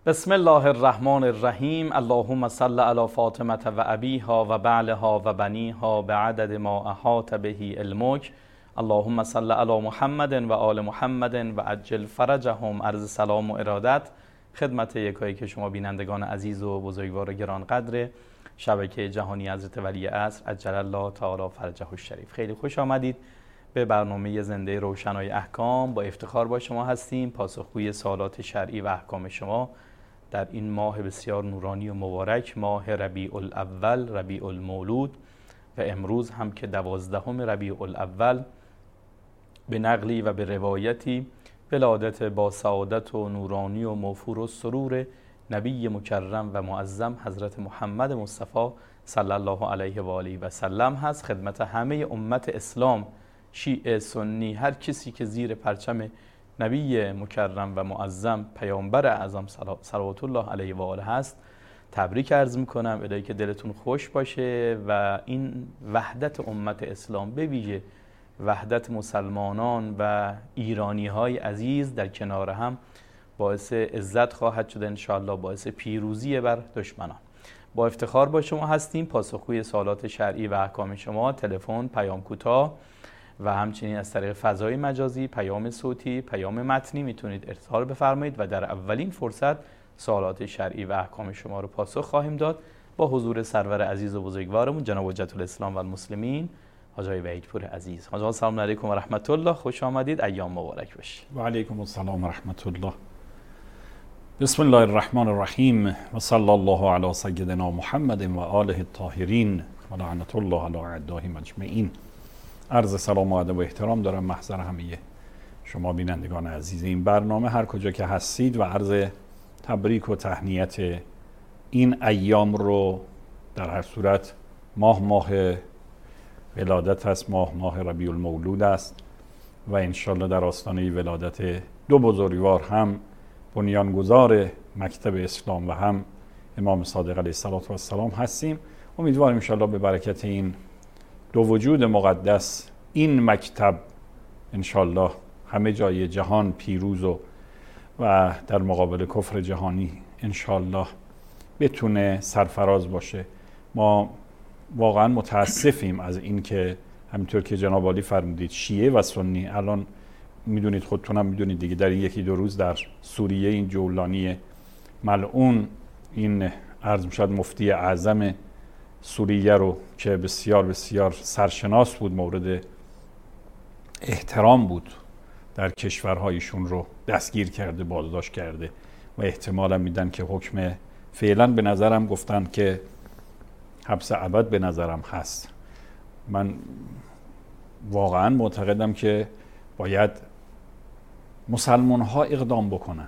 بسم الله الرحمن الرحیم. اللهم صل علی فاطمه و ابیها و بعلها و بنیها بعدد ما احاط به علمک. اللهم صل علی محمد و آل محمد و عجل فرجهم. عرض سلام و ارادت خدمت یکایی که شما بینندگان عزیز و بزرگوار گرانقدر شبکه جهانی حضرت ولی عصر عجل الله تعالی فرجه الشریف. خیلی خوش آمدید به برنامه زنده روشنای احکام. با افتخار با شما هستیم، پاسخگوی سوالات شرعی و احکام شما در این ماه بسیار نورانی و مبارک، ماه ربیع الاول، ربیع المولود، و امروز هم که 12 ربیع الاول به نقلی و به روایتی ولادت با سعادت و نورانی و موفور و سرور نبی مکرم و معظم حضرت محمد مصطفی صلی الله علیه و آله و سلم هست. خدمت همه امت اسلام، شیعه، سنی، هر کسی که زیر پرچم نبی مکرم و معظم پیامبر اعظم صلوات الله علیه و آله هست تبریک عرض میکنم. الهی که دلتون خوش باشه و این وحدت امت اسلام، به ویژه وحدت مسلمانان و ایرانی های عزیز در کنار هم باعث عزت خواهد شد انشاءالله، باعث پیروزی بر دشمنان. با افتخار با شما هستیم، پاسخگوی سوالات شرعی و احکام شما. تلفن، پیام کوتاه و همچنین از طریق فضای مجازی، پیام صوتی، پیام متنی میتونید ارسال بفرمایید و در اولین فرصت سوالات شرعی و احکام شما رو پاسخ خواهیم داد با حضور سرور عزیز و بزرگوارمون جناب حجت الاسلام و المسلمین حاج وحیدپور عزیز. حاج سلام علیکم و رحمت الله، خوش آمدید، ایام مبارک باشه. و علیکم السلام و رحمت الله. بسم الله الرحمن الرحیم و صلی الله علی سیدنا محمد و آله الطاهرین و لعنت الله علی اعدائهم اجمعین. عرض سلام و ادب و احترام دارم محضر همه شما بینندگان عزیز این برنامه هر کجا که هستید و عرض تبریک و تهنیت این ایام رو در هر صورت ماه ولادت است، ماه ربیع المولود است و انشالله در آستانه ولادت دو بزرگوار، هم بنیانگذار مکتب اسلام و هم امام صادق علیه السلام هستیم. امیدواریم انشالله به برکت این دو وجود مقدس این مکتب انشالله همه جای جهان پیروز و در مقابل کفر جهانی انشالله بتونه سرفراز باشه. ما واقعا متاسفیم از این که همینطور که جناب عالی فرمودید شیعه و سنی، الان میدونید، خودتونم میدونید دیگه، در این یکی دو روز در سوریه این جولانی ملعون، این عرض میشد مفتی اعظم سوریه رو که بسیار بسیار سرشناس بود، مورد احترام بود در کشورهایشون، رو دستگیر کرده، بازداشت کرده و احتمالا میدن که حکم فعلا به نظرم گفتن که حبس ابد به نظرم هست. من واقعا معتقدم که باید مسلمان ها اقدام بکنن.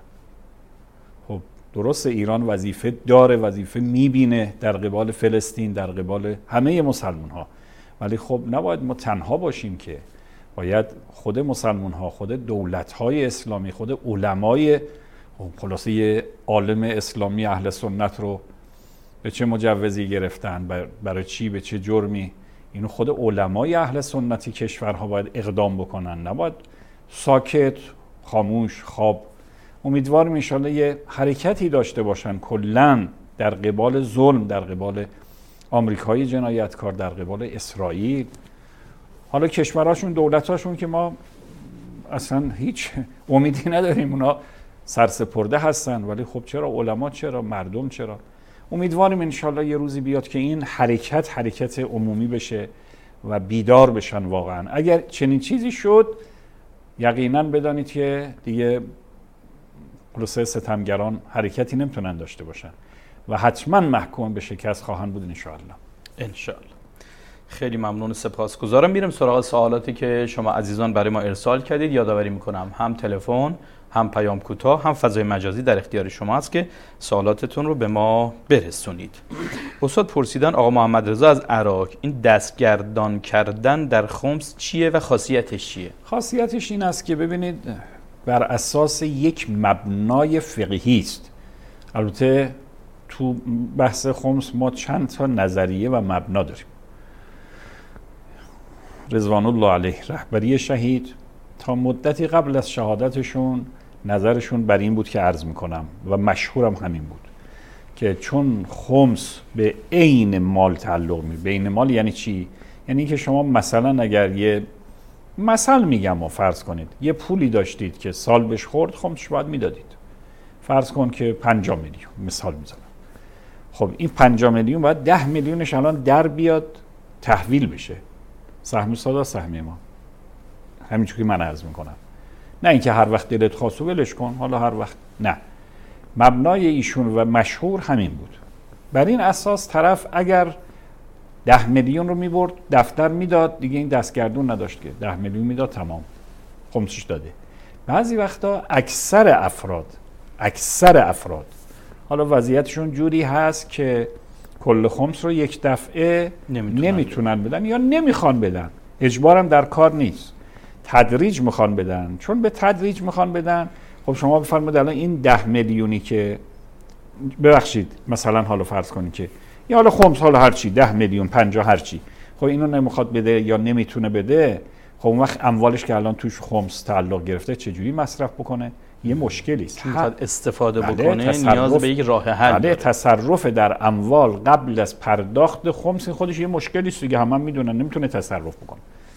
خب درست ایران وظیفه داره، وظیفه میبینه در قبال فلسطین، در قبال همه مسلمان ها، ولی خب نباید ما تنها باشیم، که باید خود مسلمان ها، خود دولت های اسلامی، خود علمای، خلاصه یه عالم اسلامی اهل سنت رو به چه مجوزی گرفتن، برای چی، به چه جرمی، اینو خود علمای اهل سنتی کشورها باید اقدام بکنن، نباید ساکت، خاموش، خواب. امیدوارم انشاءالله یه حرکتی داشته باشن کلن در قبال ظلم، در قبال آمریکای جنایتکار، در قبال اسرائیل. حالا کشورهاشون، دولتاشون که ما اصلا هیچ امیدی نداریم، اونا سرسپرده هستن، ولی خب چرا علما، چرا مردم، چرا؟ امیدواریم انشاءالله یه روزی بیاد که این حرکت عمومی بشه و بیدار بشن واقعا. اگر چنین چیزی شد یقینا بدانید که دیگه خلاصه ستمگران حرکتی نمیتونن داشته باشن و حتما محکوم به شکست خواهند بود انشاءالله. خیلی ممنون، سپاسگزارم. میرم سراغ سوالاتی که شما عزیزان برای ما ارسال کردید. یادآوری میکنم هم تلفن، هم پیام کوتاه، هم فضای مجازی در اختیار شما است که سوالاتتون رو به ما برسونید. استاد پرسیدن آقا محمد رضا از عراق، این دستگردان کردن در خمس چیه و خاصیتش چیه؟ خاصیتش این است که ببینید بر اساس یک مبنای فقهی است. البته تو بحث خمس ما چند تا نظریه و مبنا داریم. رضوان الله علیه رهبری شهید تا مدتی قبل از شهادتشون نظرشون بر این بود که عرض میکنم و مشهورم همین بود که چون خمس به عین مال تعلق میگیره. به عین مال یعنی چی؟ یعنی که شما مثلا اگر یه مثال میگم و فرض کنید یه پولی داشتید که سال بهش خورد، خمسش باید میدادید. فرض کن که 50 میلیون مثال میزنم. خب این 50 میلیون باید 10 میلیونش الان در بیاد تحویل بشه، سهم سادا سهم ما، همینجوری که من عرض میکنم. نه اینکه هر وقت دلت خواست و ولش کن، حالا هر وقت نه. مبنای ایشون و مشهور همین بود. بر این اساس طرف اگر 10 میلیون رو میبرد دفتر میداد، دیگه این دستگردون نداشت که 10 میلیون میداد تمام خمسش داده. بعضی وقتا اکثر افراد حالا وضعیتشون جوری هست که کل خمس رو یک دفعه نمیتونن بدن یا نمیخوان بدن، اجبارم در کار نیست، تدریج میخوان بدن. چون به تدریج میخوان بدن، خب شما بفرمایید الان این 10 میلیونی که ببخشید مثلا حالا فرض کنید که یا حالا خمس حالا هر چی 10 میلیون 50 هر چی، خب اینو نمیخواد بده یا نمیتونه بده، خب اون وقت اموالش که الان توش خمس تعلق گرفته چجوری مصرف بکنه؟ یه مشکلی است. چون استفاده بکنه نیاز به یک راه حل داره. تصرف در اموال قبل از پرداخت خمس خودش یه مشکلی است دیگه، همه میدونن نمیتونه تصرف بکنه.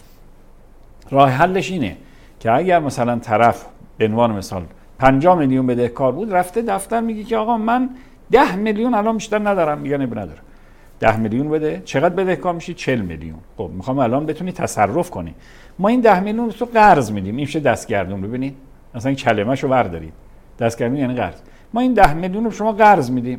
راه حلش اینه که اگر مثلا طرف به عنوان مثال 50 میلیون بدهکار بود، رفته دفتر میگه که آقا من 10 میلیون الان بیشتر ندارم، میگه ندارم 10 میلیون بده. چقدر بدهکار میشی؟ 40 میلیون. خب میخوام الان بتونی تصرف کنی، ما این 10 میلیون رو قرض میدیم. این میشه دستگردون. ببینید مثلا این کلمه‌شو بردارید، دستگردون یعنی قرض. ما این 10 میلیون رو شما قرض میدیم.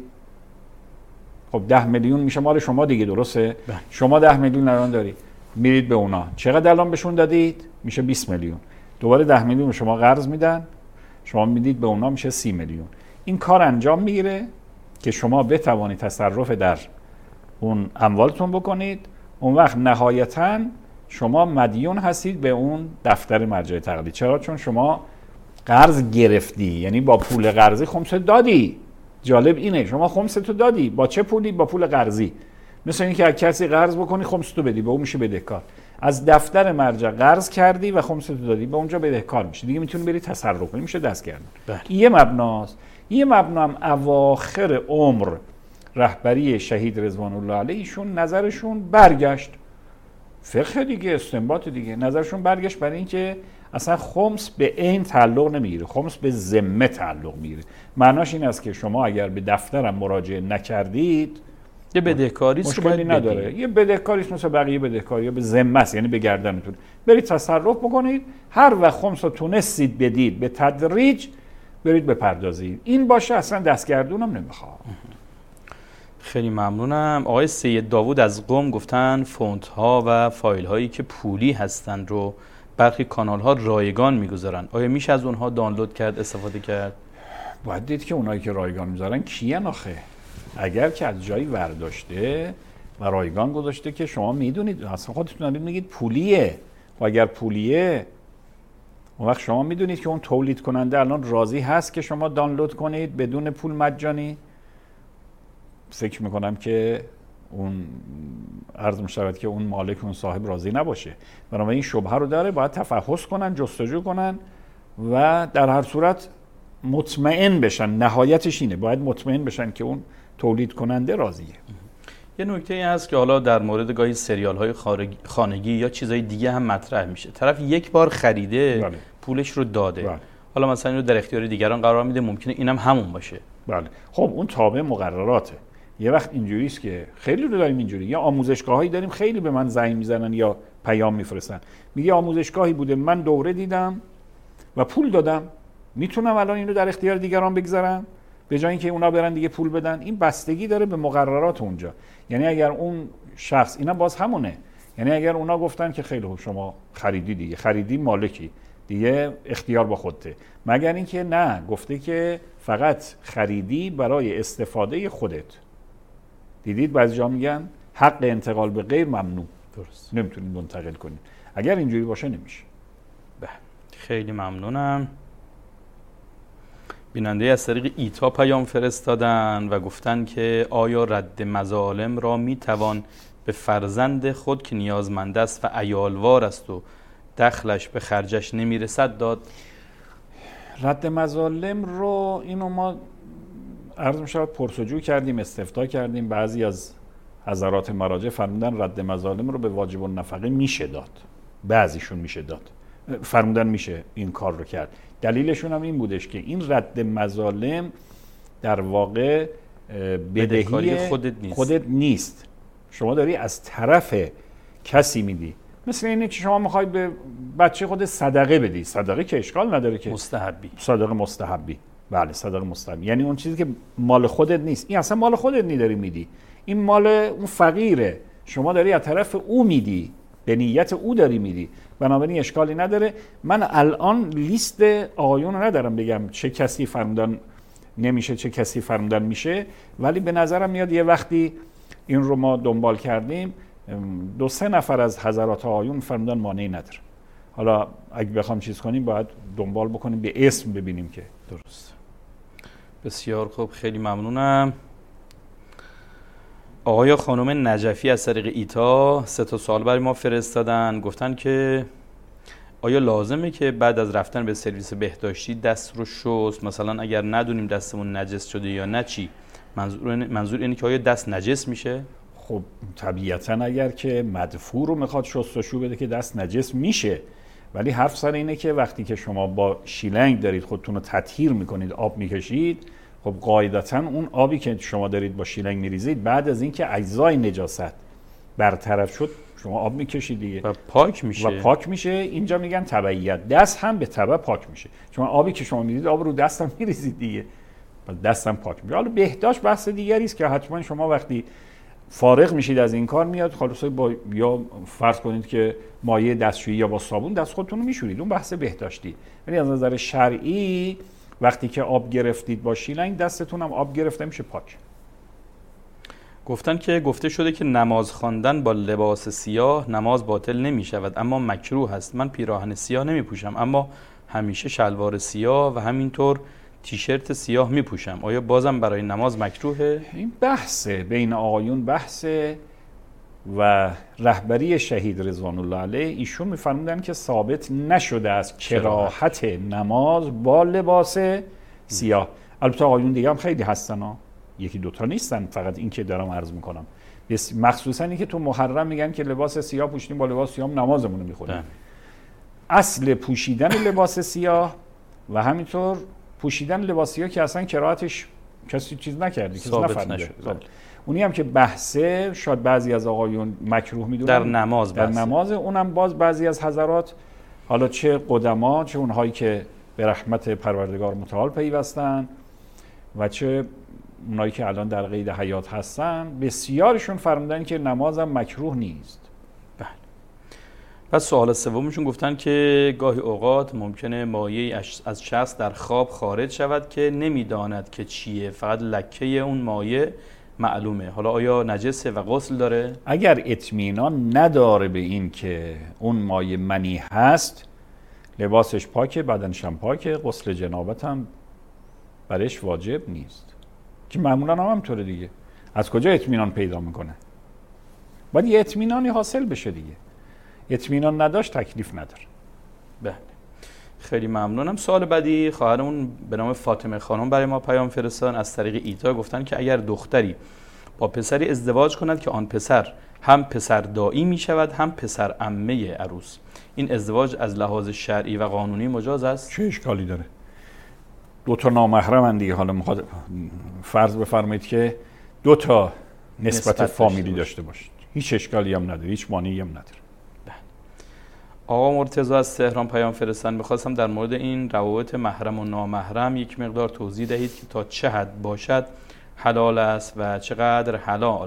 خب 10 میلیون میشه مال شما دیگه، درسته؟ شما 10 میلیون الان داری، میرید به اونا، چقدر الان بهشون دادید؟ میشه 20 میلیون. دوباره 10 میلیون شما قرض میدن، شما میدید به اونا، میشه 30 میلیون. این کار انجام میگیره که شما بتوانید تصرف در اون اموالتون بکنید. اون وقت نهایتاً شما مدیون هستید به اون دفتر مرجع تقلید. چرا؟ چون شما قرض گرفتی، یعنی با پول قرضی خمس دادی. جالب اینه شما خمس تو دادی. با چه پولی؟ با پول قرضی. مثل اینکه که کسی قرض بکنی خمس تو بدی، به اون میشه بدهکار. از دفتر مرجع قرض کردی و خمس تو دادی، به اونجا بدهکار میشه دیگه، میتونی بری تصرف کنی، میشه دستگردون. یه مبناست. یه مبنا هم اواخر عمر رهبری شهید رضوان الله علیهشون نظرشون برگشت، فقه دیگه، استنباط دیگه، نظرشون برگشت برای اینکه اصلا خمس به عین تعلق نمیگیره، خمس به ذمه تعلق میگیره. معناش این است که شما اگر به دفترم مراجعه نکردید یه بدهکاری مشکلی نداره، یه بدهکاریش مثل بقیه بدهکاری به ذمه است، یعنی به گردنتون، برید تصرف بکنید، هر وقت خمس رو تونستید بدید به تدریج برید بپردازید. این باشه، اصلا دستگردونم نمیخواد. خیلی ممنونم. آقای سید داوود از قم گفتن فونت ها و فایل هایی که پولی هستند رو برخی کانال ها رایگان میگذارن، آیا میشه از اونها دانلود کرد، استفاده کرد؟ باید دید که اونایی که رایگان میذارن کیان آخه. اگر که از جایی ورداشته و رایگان گذاشته که شما میدونید، اصلا خودتون میگید پولیه، و اگر پولیه اون وقت شما میدونید که اون تولید کننده الان راضی هست که شما دانلود کنید بدون پول مجانی، فکر میکنم که اون عرض میشود که اون مالک، اون صاحب راضی نباشه. بنابراین این شبهه رو داره، باید تفحص کنن، جستجو کنن و در هر صورت مطمئن بشن. نهایتش اینه، باید مطمئن بشن که اون تولید کننده راضیه. یه نکته ای هست که حالا در مورد گاهی سریال های خانگی یا چیزای دیگه هم مطرح میشه. طرف یک بار خریده، بله، پولش رو داده، بله، حالا مثلا اینو در اختیار دیگران قرار میده، ممکنه اینم همون باشه. بله. خب اون تابع مقرراته. یه وقت اینجوری است که خیلی رو داریم اینجوری، یا آموزشگاهایی داریم خیلی به من زنگ میزنن یا پیام میفرستن، میگه آموزشگاهی بوده من دوره دیدم و پول دادم، میتونم الان اینو در اختیار دیگران بگذارم به جای اینکه اونا برن دیگه پول بدن؟ این بستگی داره به مقررات اونجا. یعنی اگر اون شخص، اینا باز همونه، یعنی اگر اونا گفتن که خیلی خوب شما خریدی دیگه، خریدی مالکی دیگه، اختیار با خودته، مگر اینکه نه، گفته که فقط خریدی برای استفاده خودت. دیدید بعضی جا میگن حق انتقال به غیر ممنوع، درست، نمیتونید منتقل کنید. اگر اینجوری باشه نمیشه. خیلی ممنونم. بیننده از طریق ایتا پیام فرستادن و گفتن که آیا رد مظالم را میتوان به فرزند خود که نیازمند است و عیالوار است و دخلش به خرجش نمیرسد داد؟ رد مظالم رو اینو ما عرض می‌شود پرسجو کردیم، استفتاء کردیم. بعضی از حضرات مراجع فرمودن رد مظالم رو به واجب النفقه میشه داد، بعضیشون میشه داد، فرمودن میشه این کار رو کرد. دلیلشون هم این بودش که این رد مظالم در واقع بدهی خودت نیست، شما داری از طرف کسی میدی. مثل اینه که شما میخوای به بچه خود صدقه بدی، صدقه که اشکال نداره که مستحبی، صدقه مستحبی، بله صدقه مستحبی، یعنی اون چیزی که مال خودت نیست، این اصلا مال خودت داری میدی، این مال اون فقیره، شما داری از طرف او میدی، به نیت او داری میدی، بنابراین اشکالی نداره. من الان لیست آقایون رو ندارم بگم چه کسی فرمودن نمیشه چه کسی فرمودن میشه، ولی به نظرم میاد یه وقتی این رو ما دنبال کردیم 2-3 نفر از حضرات آقایون فرمودن مانعی نداره. حالا اگه بخوام چیز کنیم باید دنبال بکنیم به اسم ببینیم که درست. بسیار خوب، خیلی ممنونم. آقای و خانم نجفی از طریق ایتا 3 سوال برای ما فرستادن. گفتن که آیا لازمه که بعد از رفتن به سرویس بهداشتی دست رو شست؟ مثلا اگر ندونیم دستمون نجس شده یا نه چی؟ منظور اینه که آیا دست نجس میشه؟ خب طبیعتاً اگر که مدفوع رو میخواد شستشو بده که دست نجس میشه، ولی حرف سر اینه که وقتی که شما با شیلنگ دارید خودتون رو تطهیر میکنید، آب میکشید، خب قاعدتاً اون آبی که شما دارید با شیلنگ میریزید بعد از اینکه اجزای نجاست برطرف شد شما آب میکشید دیگه و پاک میشه. اینجا میگن تبعیت، دست هم به تبع پاک میشه، چون آبی که شما میریزید آب رو دست هم میریزید دیگه، دست هم پاک میشه. حالا بهداشت بحث دیگری است که حتما شما وقتی فارغ میشید از این کار میاد خلاصه با یا فرض کنید که مایع دستشویی یا با صابون دست خودتون رو میشورید، اون بحث بهداشتی. ولی از نظر شرعی وقتی که آب گرفتید با شیلنگ دستتون هم آب گرفته میشه پاک. گفتن که گفته شده که نماز خواندن با لباس سیاه نماز باطل نمی شود اما مکروه است. من پیراهن سیاه نمی پوشم اما همیشه شلوار سیاه و همینطور تیشرت سیاه می پوشم، آیا بازم برای نماز مکروهه؟ این بحثه بین آقایون بحثه و رهبری شهید رضوان الله علیه ایشون می‌فرمودن که ثابت نشده از کراهت نماز با لباس سیاه. البته آقایون دیگه هم خیلی هستن ها، 1-2 تا نیستن، فقط این که دارم عرض میکنم. مخصوصا این که تو محرم میگن که لباس سیاه پوشیدیم با لباس سیاه نمازمون رو میخونیم. اصل پوشیدن لباس سیاه و همینطور پوشیدن لباس سیاه که اصلا کراهتش کسی چیز نکرده، کسی نفهمیده. اونی هم که بحثه شاید بعضی از آقایون مکروه میدونن در نماز اونم باز بعضی از حضرات، حالا چه قدما چه اونهایی که به رحمت پروردگار متعال پیوستن و چه اونایی که الان در قید حیات هستن، بسیارشون فرمودن که نمازم مکروه نیست. بله. پس سوال سومشون گفتن که گاهی اوقات ممکنه مایعی از شخص در خواب خارج شود که نمیداند که چیه، فقط لکه اون مایع معلومه، حالا آیا نجسه و غسل داره؟ اگر اطمینان نداره به این که اون مایع منی هست، لباسش پاکه، بدنش هم پاکه، غسل جنابت هم برش واجب نیست، که معمولا هم همطوره دیگه. از کجا اطمینان پیدا میکنه؟ باید یه اطمینانی حاصل بشه دیگه. اطمینان نداشت تکلیف نداره. بله، خیلی ممنونم. سوال بعدی خواهرمون به نام فاطمه خانم برای ما پیام فرستادن از طریق ایتا. گفتن که اگر دختری با پسری ازدواج کند که آن پسر هم پسر دایی می شود هم پسر عمه عروس، این ازدواج از لحاظ شرعی و قانونی مجاز است؟ چه اشکالی داره؟ 2 تا نامحرمن دیگه. حالا میخواد فرض بفرمایید که 2 تا نسبت فامیلی داشته باشید، هیچ اشکالی هم نداره، هیچ مانعی هم نداره. آقا مرتضی از تهران پیام فرستادن. می‌خواستم در مورد این روابط محرم و نامحرم یک مقدار توضیح دهید که تا چه حد باشد حلال است و چقدر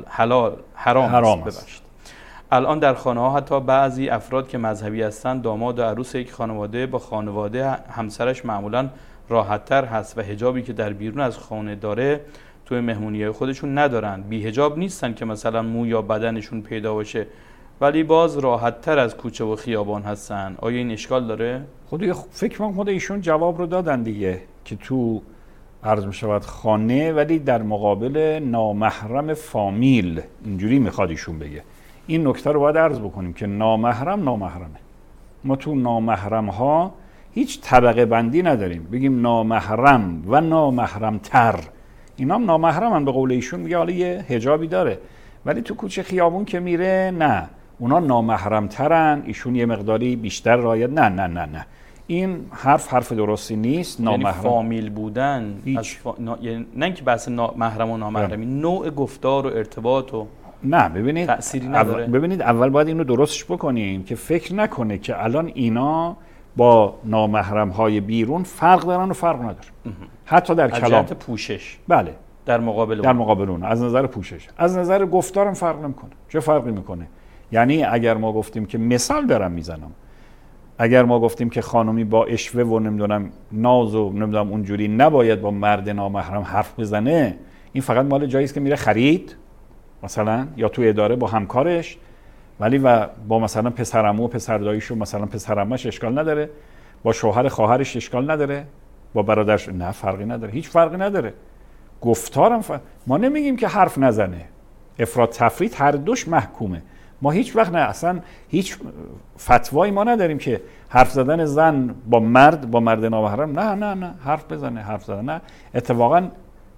حرام است. الان در خانه‌ها حتی بعضی افراد که مذهبی هستند، داماد و عروس یک خانواده با خانواده همسرش معمولاً راحت‌تر هست و حجابی که در بیرون از خانه داره توی مهمونی‌های خودشون ندارن، بی حجاب نیستن که مثلا مو یا بدنشون پیدا باشه، ولی باز راحت تر از کوچه و خیابان هستن. آیا این اشکال داره؟ فکر من خود ایشون جواب رو دادن دیگه، که تو عرض می شود خانه ولی در مقابل نامحرم فامیل، اینجوری میخواد ایشون بگه. این نکته رو باید عرض بکنیم که نامحرمه. ما تو نامحرم ها هیچ طبقه بندی نداریم بگیم نامحرم و نامحرم تر. اینا هم نامحرمن به قول ایشون، میگه حالا یه حجابی داره ولی تو کوچه خیابون که میره نه، اونا نامحرم ترن، ایشون یه مقداری بیشتر رعایت. نه این حرف درستی نیست. یعنی فامیل بودن یعنی نه اینکه بحث محرم و نامحرمی، نوع گفتار و ارتباط و نه ببینید تأثیری نداره. ببینید اول باید اینو درستش بکنیم که فکر نکنه که الان اینا با نامحرم های بیرون فرق دارن و فرق نداره. حتی در کلام پوشش، بله، در مقابل اون از نظر پوشش، از نظر گفتارم فرق نمیکنه. چه فرقی میکنه؟ یعنی اگر ما گفتیم که مثال دارم میزنم، اگر ما گفتیم که خانمی با اشوه و نمیدونم ناز و نمیدونم اونجوری نباید با مرد نامحرم حرف بزنه، این فقط مال جایی است که میره خرید مثلا یا تو اداره با همکارش، ولی و با مثلا پسرعمو و پسرداییش و مثلا پسرعمه‌ش اشکال نداره، با شوهر خواهرش اشکال نداره، با برادرش نه فرقی نداره، هیچ فرقی نداره. گفتارم ما نمیگیم که حرف نزنه، افراط تفرید هر دوش محکومه. ما هیچ وقت نه، اصلا هیچ فتوایی ما نداریم که حرف زدن زن با مرد نامحرم نه حرف بزنه، حرف زدن نه. اتفاقا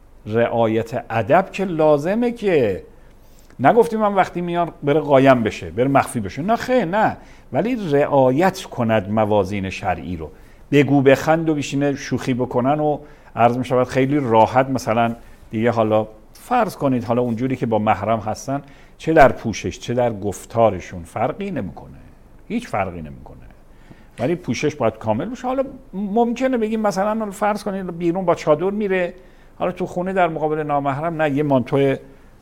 رعایت ادب که لازمه، که نگفتیم من وقتی میان بره قایم بشه، بره مخفی بشه، نه خیر نه، ولی رعایت کند موازین شرعی رو. بگو بخند و بشینه شوخی بکنن و عرض می شود خیلی راحت مثلا دیگه، حالا فرض کنید حالا اونجوری که با محرم هستن، چه در پوشش چه در گفتارشون فرقی نمیکنه، هیچ فرقی نمیکنه، ولی پوشش باید کامل باشه. حالا ممکنه بگیم مثلا فرض کنید بیرون با چادر میره، حالا تو خونه در مقابل نامحرم نه، یه مانتو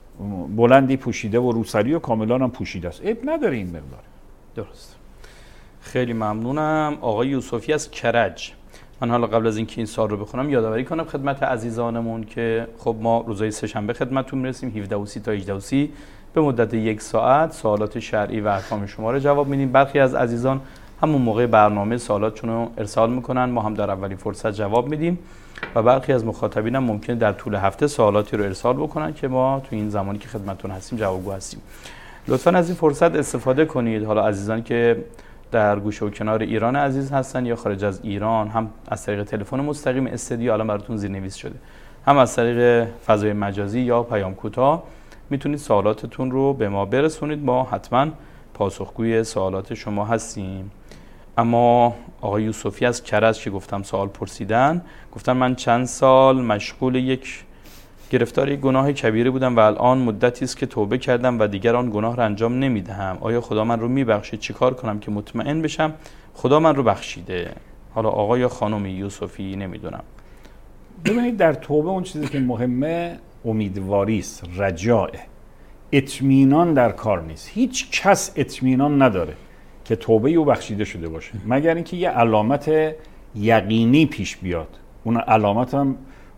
بلندی پوشیده و روسری و کاملا هم پوشیده است، عیب نداره این مقدار. درست. خیلی ممنونم. آقای یوسفی از کرج. من حالا قبل از اینکه این سوال رو بخونم یادآوری کنم خدمت عزیزانمون که خب ما روزهای سه‌شنبه خدمتتون میرسیم 17:30 تا 18:30 به مدت 1 ساعت سوالات شرعی و احکام شما رو جواب میدیم. برخی از عزیزان همون موقع برنامه سوالاتشون رو ارسال میکنن، ما هم در اولین فرصت جواب میدیم و برخی از مخاطبین هم ممکنه در طول هفته سوالاتی رو ارسال بکنن که ما تو این زمانی که خدمتتون هستیم جوابگو هستیم. لطفاً از این فرصت استفاده کنید. حالا عزیزان که در گوشه و کنار ایران عزیز هستن یا خارج از ایران، هم از طریق تلفن مستقیم استدیو الان براتون زیرنویس شده، هم از طریق فضای مجازی یا پیام کوتاه میتونید سوالاتتون رو به ما برسونید، ما حتما پاسخگوی سوالات شما هستیم. اما آقای یوسفی از کرج که گفتم سوال پرسیدن، گفتن من چند سال مشغول گرفتار یک گناه کبیره بودم و الان مدتی است که توبه کردم و دیگر آن گناه را انجام نمیدهم. آیا خدا من رو میبخشه؟ چیکار کنم که مطمئن بشم خدا من رو بخشیده؟ حالا آقا یا خانم یوسفی نمیدونم. ببینید در توبه اون چیزی که مهمه امیدواری است، رجاء، اطمینان در کار نیست. هیچ کس اطمینان نداره که توبه او بخشیده شده باشه مگر اینکه یه علامت یقینی پیش بیاد. اون علامت هم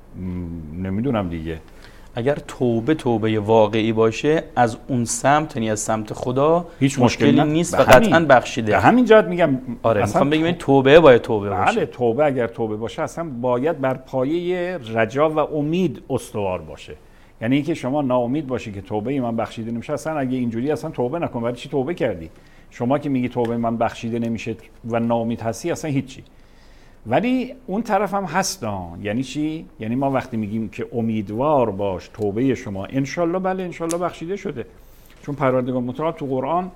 نمیدونم دیگه. اگر توبه واقعی باشه از اون سمت، یعنی از سمت خدا، هیچ مشکلی نیست و قطعا بخشیده. به همین جهت میگم آره میخوام بگم توبه باید توبه باشه. بله توبه اگر توبه باشه اصلا باید بر پایه رجا و امید استوار باشه. یعنی اینکه شما ناامید باشی که توبه من بخشیده نمیشه، اصلا اگه اینجوری اصلا توبه نکن. برای چی توبه کردی؟ شما که میگی توبه من بخشیده نمیشه و ناامید هستی اصلا هیچی. ولی اون طرف هم هستن. یعنی چی؟ یعنی ما وقتی میگیم که امیدوار باش توبه شما انشالله، بله انشالله بخشیده شده، چون پروردگار متعال تو قرآن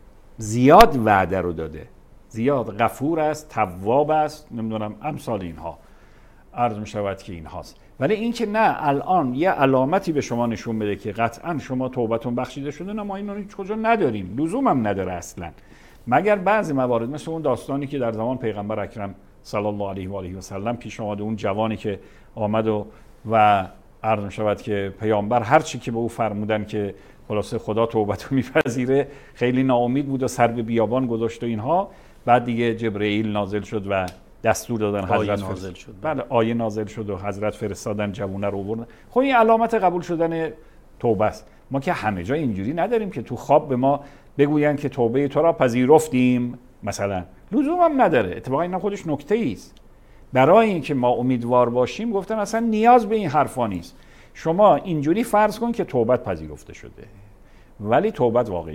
زیاد وعده رو داده، زیاد غفور است، تواب است، نمیدونم امثال اینها عرض میشود که این هاست. ولی این که نه الان یه علامتی به شما نشون بده که قطعا شما توبتون بخشیده شده، نه ما اینو هیچ کجا نداریم، لزوم هم نداره اصلا، مگر بعضی موارد مثل اون داستانی که در زمان پیغمبر اکرم صلی الله علیه و آله و سلم پیش آمد، اون جوانی که آمد و عرض می‌شود که پیامبر هر چی که به او فرمودن که خلاصه خدا توبتو میپذیره، خیلی ناامید بود و سر به بیابان گذاشت و اینها. بعد دیگه جبرئیل نازل شد و دستور دادن حضرت نازل شد. بله آیه نازل شد و حضرت فرستادن جوونه رو آوردن. خب این علامت قبول شدن توبه است. ما که همه جا اینجوری نداریم که تو خواب به ما بگوین که توبه تو را پذیرفتیم مثلا، لزوم هم نداره. اتفاقا این خودش نکته است. برای اینکه ما امیدوار باشیم گفتن اصلا نیاز به این حرفا نیست. شما اینجوری فرض کن که توبت پذیرفته شده، ولی توبت واقعی باشه.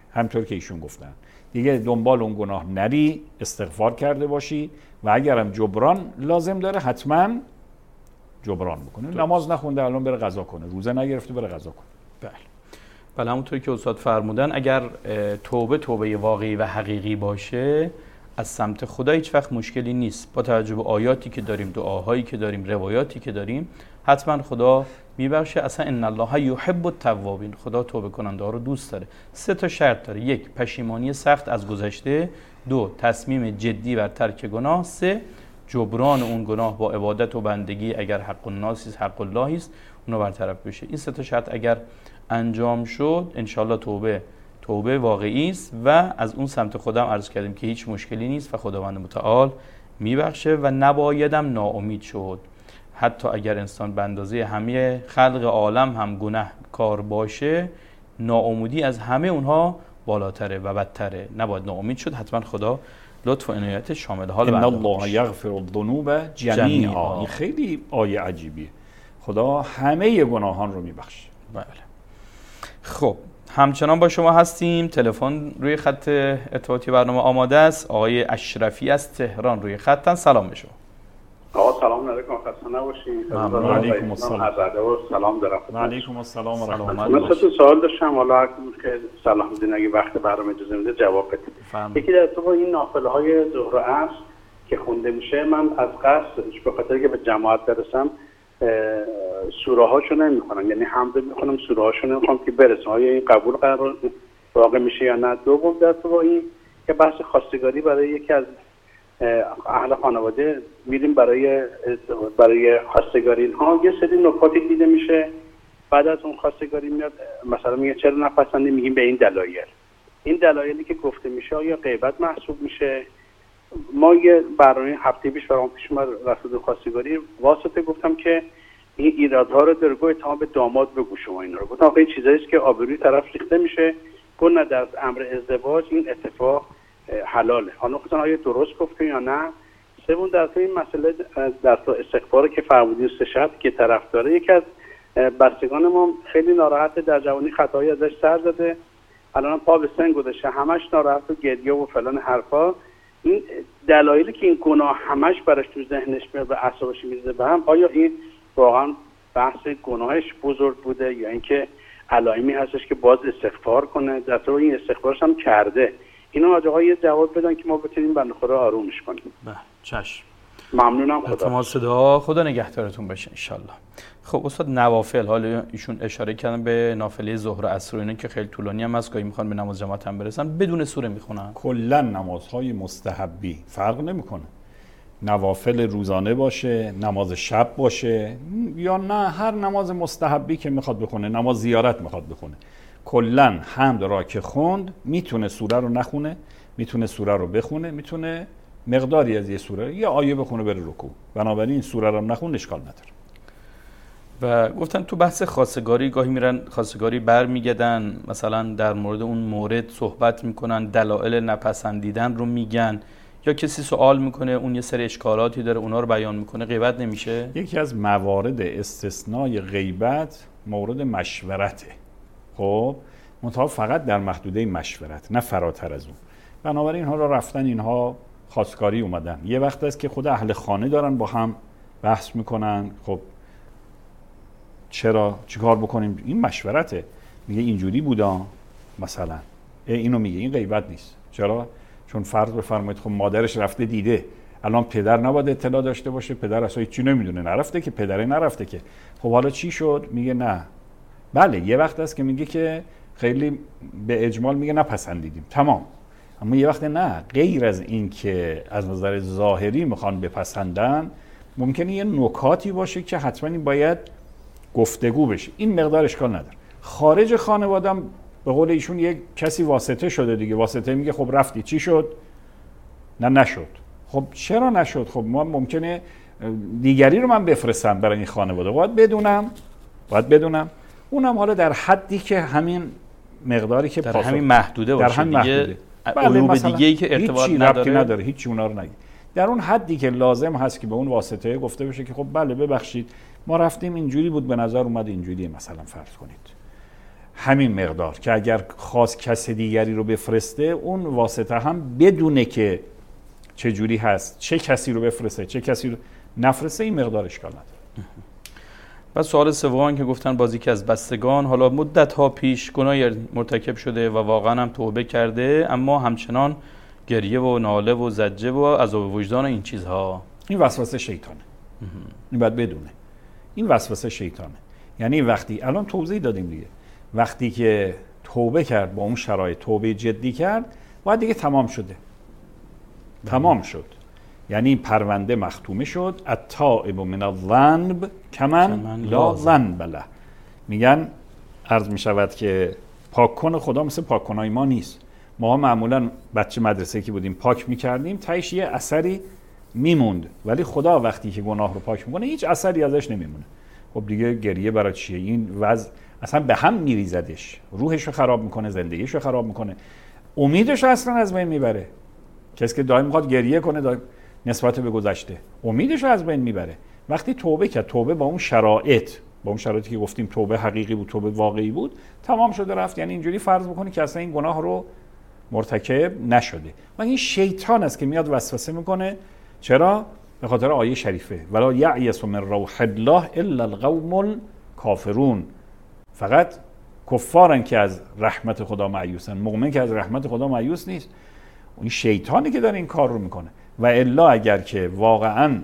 همطور که ایشون گفتن. دیگه دنبال اون گناه نری، استغفار کرده باشی و اگرم جبران لازم داره حتما جبران بکنه. نماز نخونده الان بره قضا کنه، روزه نگرفته بره قضا کنه. بله همونطوری که استاد فرمودن اگر توبه واقعی و حقیقی باشه از سمت خدا هیچ وقت مشکلی نیست. با توجه به آیاتی که داریم، دعاهایی که داریم، روایاتی که داریم، حتما خدا میبخشه. اصلا ان الله یحب التوابین، خدا توبه کننده ها رو دوست داره. 3 شرط داره: 1 پشیمانی سخت از گذشته، 2 تصمیم جدی بر ترک گناه، 3 جبران اون گناه با عبادت و بندگی اگر حق الناس است، حق الله است، اونو برطرف بشه. این 3 شرط اگر انجام شد انشالله توبه واقعی است و از اون سمت خودم عرض کردیم که هیچ مشکلی نیست و خداوند متعال میبخشه و نبایدم ناامید شد. حتی اگر انسان به اندازه همه خلق عالم هم گناهکار باشه، ناامیدی از همه اونها بالاتره و بدتره. نباید ناامید شد، حتما خدا لطف و عنایت شامل حال ان الله یغفر الذنوب جمیعا. این خیلی آیه عجیبیه. خدا همه گناهان رو میبخشه. بله. خب همچنان با شما هستیم. تلفن روی خط ارتباطی برنامه آماده است. آقای اشرفی از تهران روی خطن. سلام به شما. آقا سلام علیکم، خسته نباشید. و علیکم السلام. سلام دارم. و علیکم السلام و رحمت الله. من 3 سوال داشتم، حالا که صلاح الدین اگه وقت برنامه اجازه میده جواب بدید. یکی در تو این نافله‌های ظهر و عصر که خونده میشه، من از قصد به خاطر که به جماعت برسم سوره هاشو نمیخونم، یعنی حمد میخونم، سوره هاشو نمیخونم که برسم. آیا این قبول قرار واقع میشه یا نه؟ دوم در تو این که بحث خواستگاری برای یکی از اهل خانواده میریم برای خواستگاری اینها، یه سری نکاتی دیده میشه. بعد از اون خواستگاری میاد مثلا میگه چرا نپسندی، میگیم به این دلایل. این دلایلی که گفته میشه آیا غیبت محسوب میشه؟ ما یه برنامه هفته پیش برام پیش اومد رسول خواستگاری، واسطه گفتم که این ایرادها رو در گوی اتهام به داماد بگو شما اینا رو. گفتم آخه این چیزایی است که آبروی طرف ریخته میشه. گفت نه، در امر ازدواج این اتفاق حلاله. حالا گفتم آیا درست گفته یا نه؟ سوم در این مسئله در تو استغفار که فرمودین 3 شرط که طرف داره، یکی از بستگان ما خیلی ناراحت، در جوانی خطایی ازش سر زده، الان پا به سن گذاشته، همش ناراحت و گریه و فلان حرفا. این دلایلی که این گناه همش براش تو ذهنش میاد و اعصابش میریزه به هم، آیا این واقعا بحث گناهش بزرگ بوده یا اینکه علائمی هستش که باز استغفار کنه؟ در تو این استغفارش هم کرده. اینا آقا یه جواب بدن که ما بتونیم بنده خدا آرومش کنیم. بله چشم. ممنونم. خدا نگهدارتون باشه ان شاءالله. خب استاد نوافل، حالا ایشون اشاره کردن به نافله ظهر و عصر و اینا که خیلی طولانی هم هست، گاهی میخوان به نماز جماعت هم برسن، بدون سوره میخونن. کلا نمازهای مستحبی فرق نمیکنه، نوافل روزانه باشه، نماز شب باشه یا نه هر نماز مستحبی که میخواد بخونه، نماز زیارت میخواد بخونه، کلا حمد را که خوند میتونه سوره رو نخونه، میتونه سوره رو بخونه، میتونه مقداری از یه سوره یه آیه بخونه بره رکوع. بنابراین سوره رو نخون اشکال نداره. و گفتن تو بحث خواستگاری گاهی میرن خواستگاری برمیگردن، مثلا در مورد اون مورد صحبت میکنن، دلایل نپسندیدن رو میگن، یا کسی سوال میکنه اون یه سری اشکالاتی داره اونا رو بیان میکنه، غیبت نمیشه؟ یکی از موارد استثنای غیبت مورد مشورته. خب منتها فقط در محدوده مشورت، نه فراتر از اون. بنابراین ها را رفتن اینها خواستگاری اومدن، یه وقت است که خود اهل خانه دارن با هم بحث میکنن، خب چرا چیکار بکنیم، این مشورته، میگه اینجوری بودا مثلا، اینو میگه، این غیبت نیست. چرا؟ چون فرض بفرمایید خب مادرش رفته دیده، الان پدر نباید اطلاع داشته باشه، پدر اصلا هیچ چی نمیدونه، نرفته که، پدره نرفته که، خب حالا چی شد؟ میگه نه. بله یه وقت است که میگه که خیلی به اجمال میگه نپسندیدیم، تمام. اما یه وقت نه، غیر از این که از نظر ظاهری میخوان بپسندن، ممکنه یه نکاتی باشه که حتما این باید گفتگو بشه، این مقدار اشکال نداره. خارج خانواده هم به قول ایشون یک کسی واسطه شده دیگه، واسطه میگه خب رفتی چی شد؟ نه نشد. خب چرا نشد؟ خب ما ممکنه دیگری رو من بفرستم برای این خانواده، باید بدونم اونم حالا در حدی که همین مقداری که در همین محدوده باشه، در همین محدوده. علوم دیگه‌ای که ارتباط نداره هیچی اونا رو نگید، در اون حدی که لازم هست که به اون واسطه گفته بشه که خب بله ببخشید ما رفتیم اینجوری بود، به نظر اومد اینجوریه مثلا فرض کنید. همین مقدار که اگر خواست کس دیگری رو بفرسته اون واسطه هم بدونه که چه جوری هست، چه کسی رو بفرسته چه کسی رو نفرسته، این مقدار اشکال نداره. و سوال سوم که گفتن بازی که از بستگان حالا مدت ها پیش گناهی مرتکب شده و واقعا هم توبه کرده اما همچنان گریه و ناله و زجه و عذاب وجدان و این چیزها، این وسوسه شیطانه. این باید بدونه این وسوسه شیطانه. یعنی وقتی الان توضیح دادیم دیگه، وقتی که توبه کرد با اون شرایط، توبه جدی کرد، باید دیگه تمام شده. تمام شد، یعنی پرونده مختومه شد. التائب من الذنب کمن لا ذنب له. میگن عرض میشود که پاک کن خدا مثل پاک کنای ما نیست. ما معمولا بچه مدرسه که بودیم پاک میکردیم، تهش یه اثری میموند، ولی خدا وقتی که گناه رو پاک میکنه هیچ اثری ازش نمیمونه. خب دیگه گریه برای چیه؟ این وضع اصلا به هم میریزدش، روحش رو خراب میکنه، زندگیش رو خراب میکنه، امیدش رو اصلا از بین میبره. کسی که دائم میخواد گریه کنه نسبت به گذشته، امیدش رو از بین میبره. وقتی توبه کرد، توبه با اون شرایطی که گفتیم توبه حقیقی بود، توبه واقعی بود، تمام شده رفت. یعنی اینجوری فرض بکنی که اصلا این گناه رو مرتکب نشده. و این شیطان است که میاد وسوسه میکنه. چرا؟ به خاطر آیه شریفه ولا یعیس من روح الله الا القوم الکافرون. فقط کفارن که از رحمت خدا مایوسن، مؤمن که از رحمت خدا مایوس نیست. این شیطانی که داره این کار رو میکنه. و الا اگر که واقعا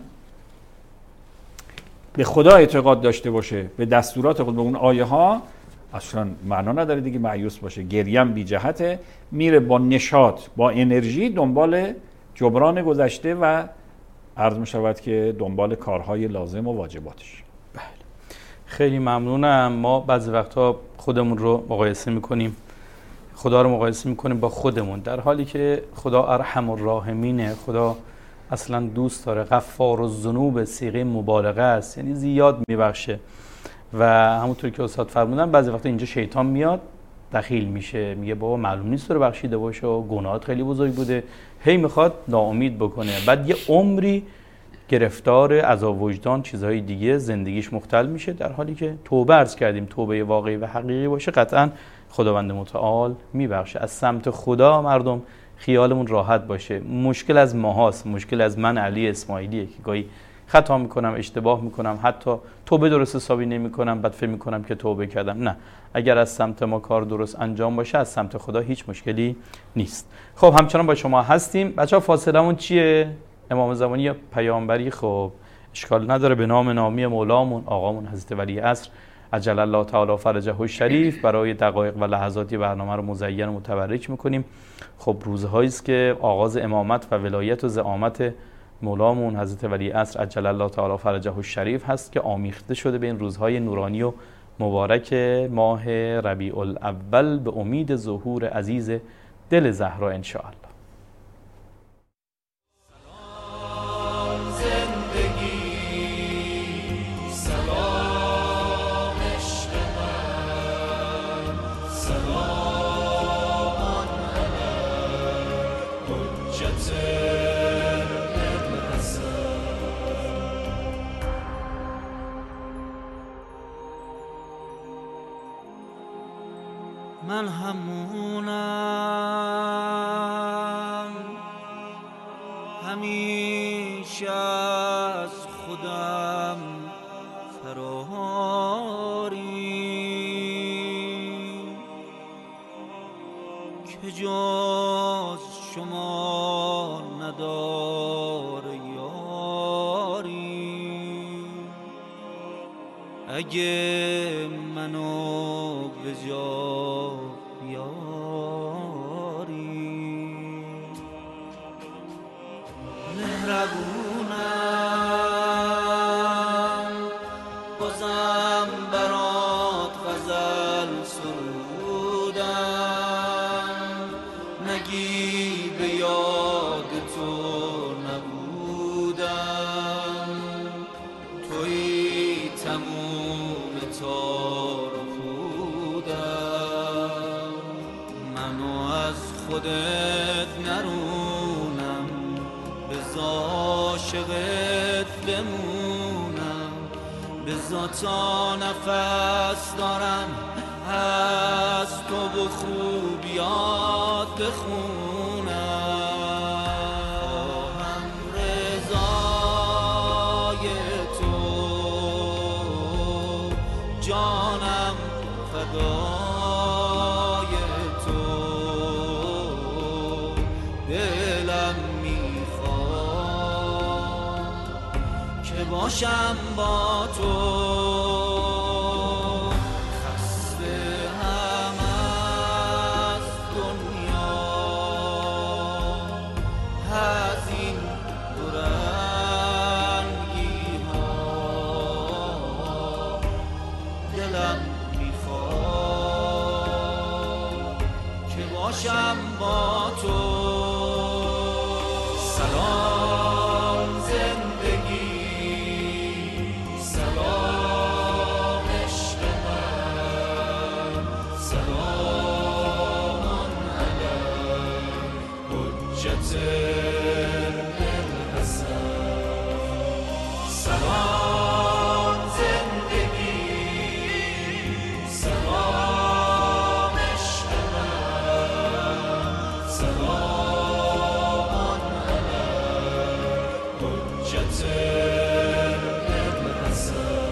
به خدا اعتقاد داشته باشه، به دستورات خود، به اون آیه ها، اصلا معنا نداره دیگه مایوس باشه. گریم بی جهته، میره با نشاط، با انرژی دنبال جبران گذشته و عرض می شود که دنبال کارهای لازم و واجباتش. بله، خیلی ممنونم. ما بعضی وقتا خودمون رو مقایسه میکنیم، خدا رو مقایسه میکنیم با خودمون، در حالی که خدا ارحم الراحمینه. خدا اصلا دوست داره، غفار الذنوب صیغه مبالغه است، یعنی زیاد میبخشه. و همونطور که استاد فرمودن بعضی وقتا اینجا شیطان میاد دخیل میشه، میگه بابا معلوم نیست رو بخشیده باشه و گناهات خیلی بزرگ بوده، هی میخواد ناامید بکنه. بعد یه عمری گرفتار عذاب وجدان، چیزهای دیگه زندگیش مختل میشه، در حالی که توبه عرض کردیم توبه واقعی و حقیقی باشه قطعا خداوند متعال میبخشه. از سمت خدا مردم خیالمون راحت باشه. مشکل از ماهاست، مشکل از من علی اسماعیلیه که گاهی خطا میکنم، اشتباه میکنم، حتی توبه درست حسابی نمیکنم، بعد فکر میکنم که توبه کردم. نه، اگر از سمت ما کار درست انجام باشه از سمت خدا هیچ مشکلی نیست. خب همچنان با شما هستیم. بچه‌ها فاصلمون چیه؟ امام زمانی یا پیامبری؟ خب اشکال نداره. به نام نامی مولامون آقامون حضرت ولی عصر عجل الله تعالی فرجه الشریف برای دقایق و لحظاتی برنامه رو مزین و متبرک میکنیم. خب روزهایی است که آغاز امامت و ولایت و زعامت مولامون حضرت ولی عصر عجل الله تعالی فرجه الشریف هست که آمیخته شده به این روزهای نورانی و مبارک ماه ربیع الاول به امید ظهور عزیز دل زهرا ان شاء الله. من همونم همیشه از خودم فراری که جز شما نداره یاری. اگه منو به جا بیاری مهربونم بازم برات غزل سرودم. نگی به یاد تو نبودم، توی تموم تار خودم. منو از خودت نرونم، به عاشقت بمونم. به تا نفس دارم از تو و خوبیات بخونم، هم رضای تو، جانم فدای تو، دلم میخواد که باشم با تو. باشم با تو. سلام زندگی، سلام عشق من، سلام علی حجت الحسن. سلام زندگی، سلام عشق من، سلام علی حجت الحسن.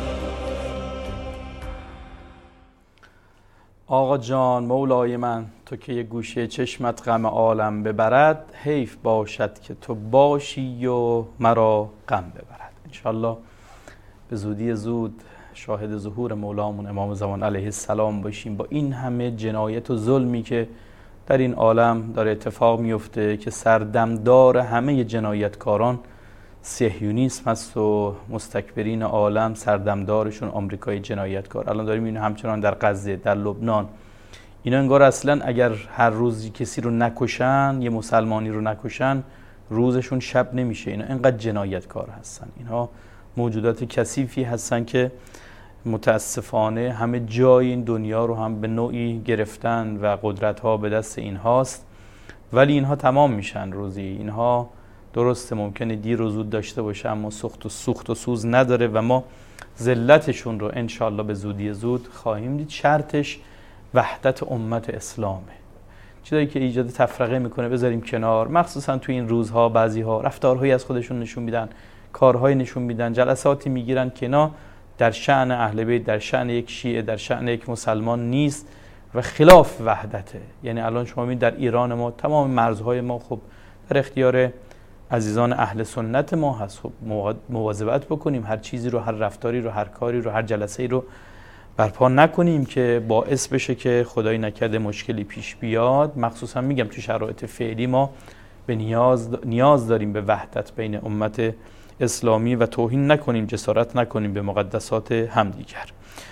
آقا جان مولای من، تو که یه گوشه چشمت غم عالم ببرد، حیف باشد که تو باشی و مرا غم ببرد. انشالله به زودی زود شاهد ظهور مولامون امام زمان علیه السلام باشیم، با این همه جنایت و ظلمی که در این عالم داره اتفاق میفته که سردمدار همه جنایتکاران صهیونیسم هست و مستکبرین عالم سردمدارشون آمریکای جنایتکار. الان داریم این همچنان در غزه، در لبنان، اینا انگار اصلا اگر هر روز کسی رو نکشن، یه مسلمانی رو نکشن، روزشون شب نمیشه. اینا اینقدر جنایتکار هستن. اینها موجودات کثیفی هستن که متاسفانه همه جای این دنیا رو هم به نوعی گرفتن و قدرت ها به دست اینهاست، ولی اینها تمام میشن روزی. اینها درسته ممکنه دیر و زود داشته باشه، اما سوخت و سوز نداره و ما ذلتشون رو انشالله به زودی زود خواهیم دید. شرطش وحدت امت اسلامه. چیزایی که ایجاد تفرقه میکنه بذاریم کنار. مخصوصا تو این روزها بعضی ها رفتارهایی از خودشون نشون میدن، کارهای نشون میدن، جلساتی میگیرن که اینا در شأن اهل بیت، در شأن یک شیعه، در شأن یک مسلمان نیست و خلاف وحدته. یعنی الان شما میبینید در ایران ما تمام مرزهای ما خب در اختیار عزیزان اهل سنت ما هست. خب مواظبت بکنیم، هر چیزی رو، هر رفتاری رو، هر کاری رو، هر جلسه‌ای رو برپا نکنیم که باعث بشه که خدای نکرده مشکلی پیش بیاد. مخصوصا میگم تو شرایط فعلی ما به نیاز داریم به وحدت بین امت اسلامی و توهین نکنیم، جسارت نکنیم به مقدسات همدیگر.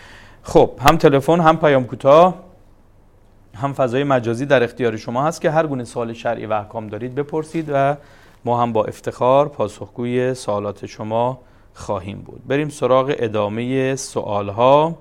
خب هم تلفن، هم پیام کوتاه، هم فضای مجازی در اختیار شما هست که هر گونه سوال شرعی و احکام دارید بپرسید و ما هم با افتخار پاسخگوی سوالات شما خواهیم بود. بریم سراغ ادامه سوالها.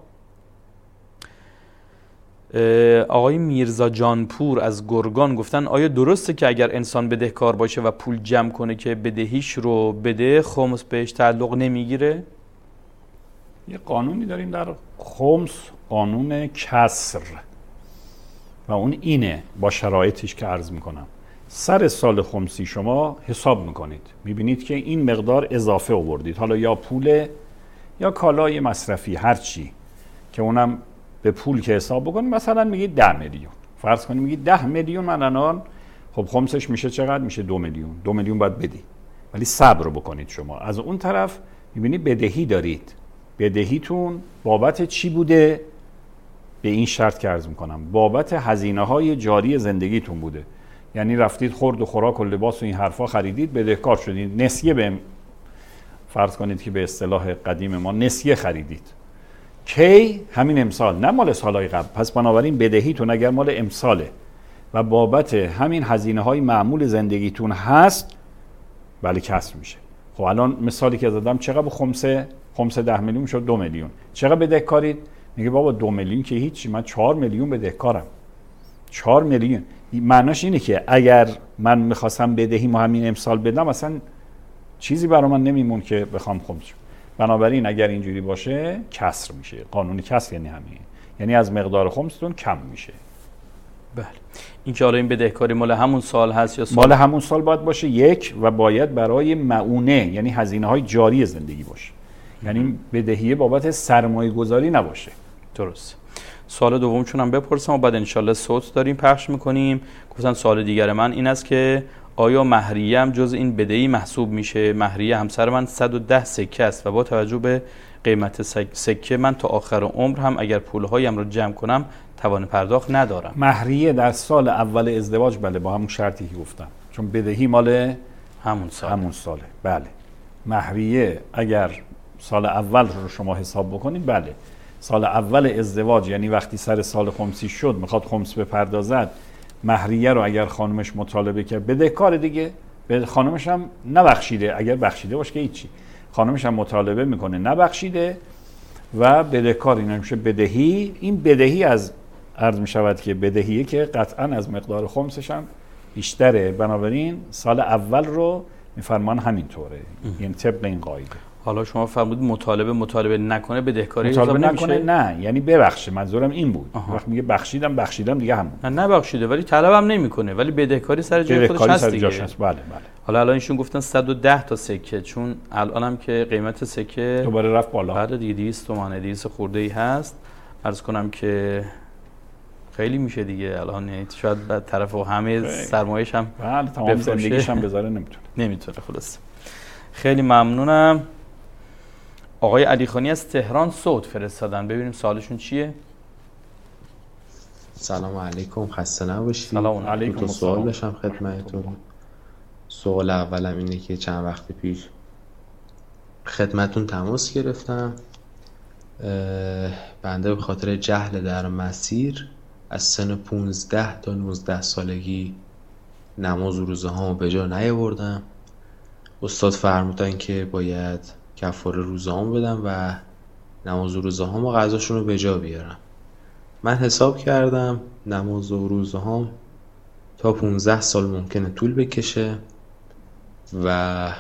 آقای میرزا جانپور از گرگان گفتن آیا درسته که اگر انسان بدهکار باشه و پول جمع کنه که بدهیش رو بده، خمس بهش تعلق نمیگیره؟ یه قانونی داریم در خمس، قانون کسر، و اون اینه با شرایطش که عرض میکنم. سر سال خمسی شما حساب میکنید، میبینید که این مقدار اضافه آوردید، حالا یا پول یا کالای مصرفی، هر چی که اونم به پول که حساب بکنید. مثلا میگید 10 میلیون، فرض کنید میگید 10 میلیون من الان، خب خمسش میشه چقدر؟ میشه 2 میلیون. 2 میلیون باید بدی، ولی صبر بکنید. شما از اون طرف میبینید بدهی دارید، بدهیتون بابت چی بوده؟ به این شرط که عرض میکنم بابت هزینه‌های جاری زندگیتون بوده. یعنی رفتید خورد و خوراک و لباس و این حرفا خریدید، بدهکار شدید، نسیه به فرض کنید که به اصطلاح قدیم ما نسیه خریدید. کی؟ همین امسال، نه مال سالهای قبل. پس بنابراین بدهیتون اگر مال امساله و بابت همین هزینه‌های معمول زندگیتون هست، بله کسر میشه. خب الان مثالی که زدم چقدر خمسه 10 میلیون شد 2 میلیون. چقدر بدهکارید؟ میگه بابا 2 میلیون که هیچی، من 4 میلیون بدهکارم. 4 میلیون معناش اینه که اگر من میخواستم بدهیم و همین امسال بدم، اصلا چیزی برای من نمیمون که بخوام خمس. بنابراین اگر اینجوری باشه کسر میشه. قانون کسر یعنی همین، یعنی از مقدار خمستون کم میشه. بله. این که حالا این بدهکاری مال همون سال هست یا سال؟ مال همون سال باید باشه یک، و باید برای معونه یعنی هزینه‌های جاری زندگی باشه. یعنی بدهی بابت سرمایه گذاری نباشه. درست. سوال دوم چون هم بپرسم و بعد انشالله صوت داریم پخش میکنیم. گفتن سوال دیگر من این است که آیا مهریه هم جز این بدهی محسوب میشه؟ مهریه همسر من 110 سکه است و با توجه به قیمت سکه من تا آخر عمر هم اگر پولهایم رو جمع کنم توان پرداخت ندارم. مهریه در سال اول ازدواج بله با همون شرطی که گفتم، چون بدهی مال همون ساله. بله. مهریه اگر سال اول رو شما حساب بکنید بله سال اول ازدواج، یعنی وقتی سر سال خمسی شد میخواد خمس بپردازد، مهریه رو اگر خانمش مطالبه کرد، بدهکار دیگه، به خانمش هم نبخشیده، اگر بخشیده باشه که هیچی، خانمش هم مطالبه میکنه نبخشیده و بدهکار، این میشه بدهی. این بدهی از عرض میشود که بدهیه که قطعا از مقدار خمسش هم بیشتره، بنابراین سال اول رو میفرمان همینطوره، یعنی طبق این قاعده. حالا شما فرمودید مطالبه نکنه بدهکاری مطالبه نکنه نه، یعنی ببخشه، منظورم این بود. وقتی میگه بخشیدم دیگه همون. نه نبخشیده ولی طلبم نمیکنه، ولی بدهکاری سر جای خودش هست دیگه. هست. بله. حالا الان ایشون گفتن 110 تا سکه، چون الانم که قیمت سکه دوباره رفت بالا. بعد دیگه 200 تومانه 200 خورده‌ای هست. عرض کنم که خیلی میشه دیگه الان، شاید بعد طرف و همه سرمایه‌اش هم بله تمام زندگیش هم بذاره نمیتونه. خلاص خیلی ممنونم. آقای علیخانی از تهران صوت فرستادن، ببینیم سوالشون چیه. سلام علیکم، خسته نباشید. سلام علیکم. دو سوال داشتم خدمتتون. سوال اولم اینه که چند وقت پیش خدمتتون تماس گرفتم، بنده به خاطر جهل در مسیر از سن 15 تا 19 سالگی نماز و روزه هامو به جا نیاوردم. استاد فرمودن که باید کفاره روزه هامو بدم و نماز و روزه هامو قضاشون رو به جا بیارم. من حساب کردم نماز و روزه هام تا 15 سال ممکنه طول بکشه و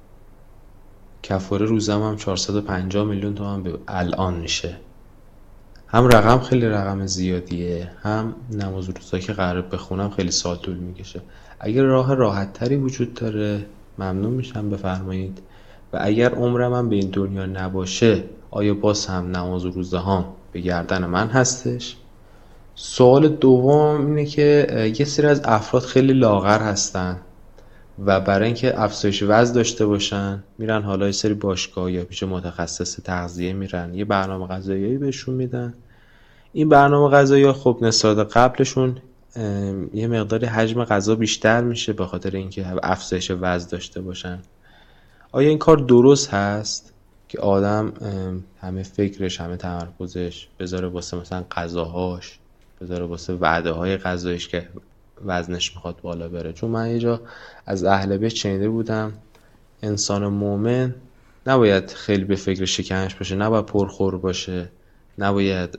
کفاره روزم هم 450 میلیون تومان به الان میشه. هم رقم خیلی رقم زیادیه، هم نماز و روزه که قراره بخونم خیلی سال طول میکشه. اگر راه راحت تری وجود داره ممنون میشم بفرمایید، و اگر عمرم هم به این دنیا نباشه آیا باز هم نماز و روزه هام به گردن من هستش؟ سوال دوم اینه که یه سری از افراد خیلی لاغر هستن و برای اینکه افزایش وزن داشته باشن میرن حالا یه سری باشگاه یا پیش متخصص تغذیه میرن، یه برنامه غذایی بهشون میدن. این برنامه غذایی خب نسبت قبلشون یه مقداری حجم غذا بیشتر میشه به خاطر اینکه افزایش وزن داشته باشن. آیا این کار درست هست که آدم همه فکرش همه تمرکزش بذاره واسه مثلا غذاهاش، بذاره واسه وعده های غذایش که وزنش میخواد بالا بره؟ چون من یه جا از اهل بیت شنیده بودم انسان مومن نباید خیلی به فکر شکمش باشه، نباید پرخور باشه، نباید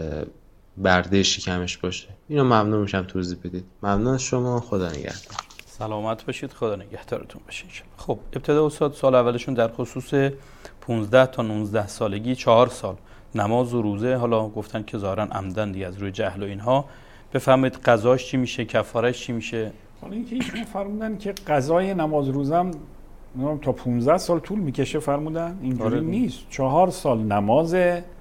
برده شکمش باشه. اینو ممنون میشم توضیح بدید. ممنون از شما، خدا نگهدار. سلامت باشید، خدا نگهدارتون باشه. خب ابتدا استاد سوال اولشون در خصوص 15 تا 19 سالگی 4 سال نماز و روزه، حالا گفتن که ظاهرا عمدن دیگه از روی جهل و اینها، بفهمید قضاش چی میشه، کفارش چی میشه؟ حالا اینکه ایشون فرمودن که قضای نماز روزم تا 15 سال طول میکشه، فرمودن اینجوری نیست. 4 سال نماز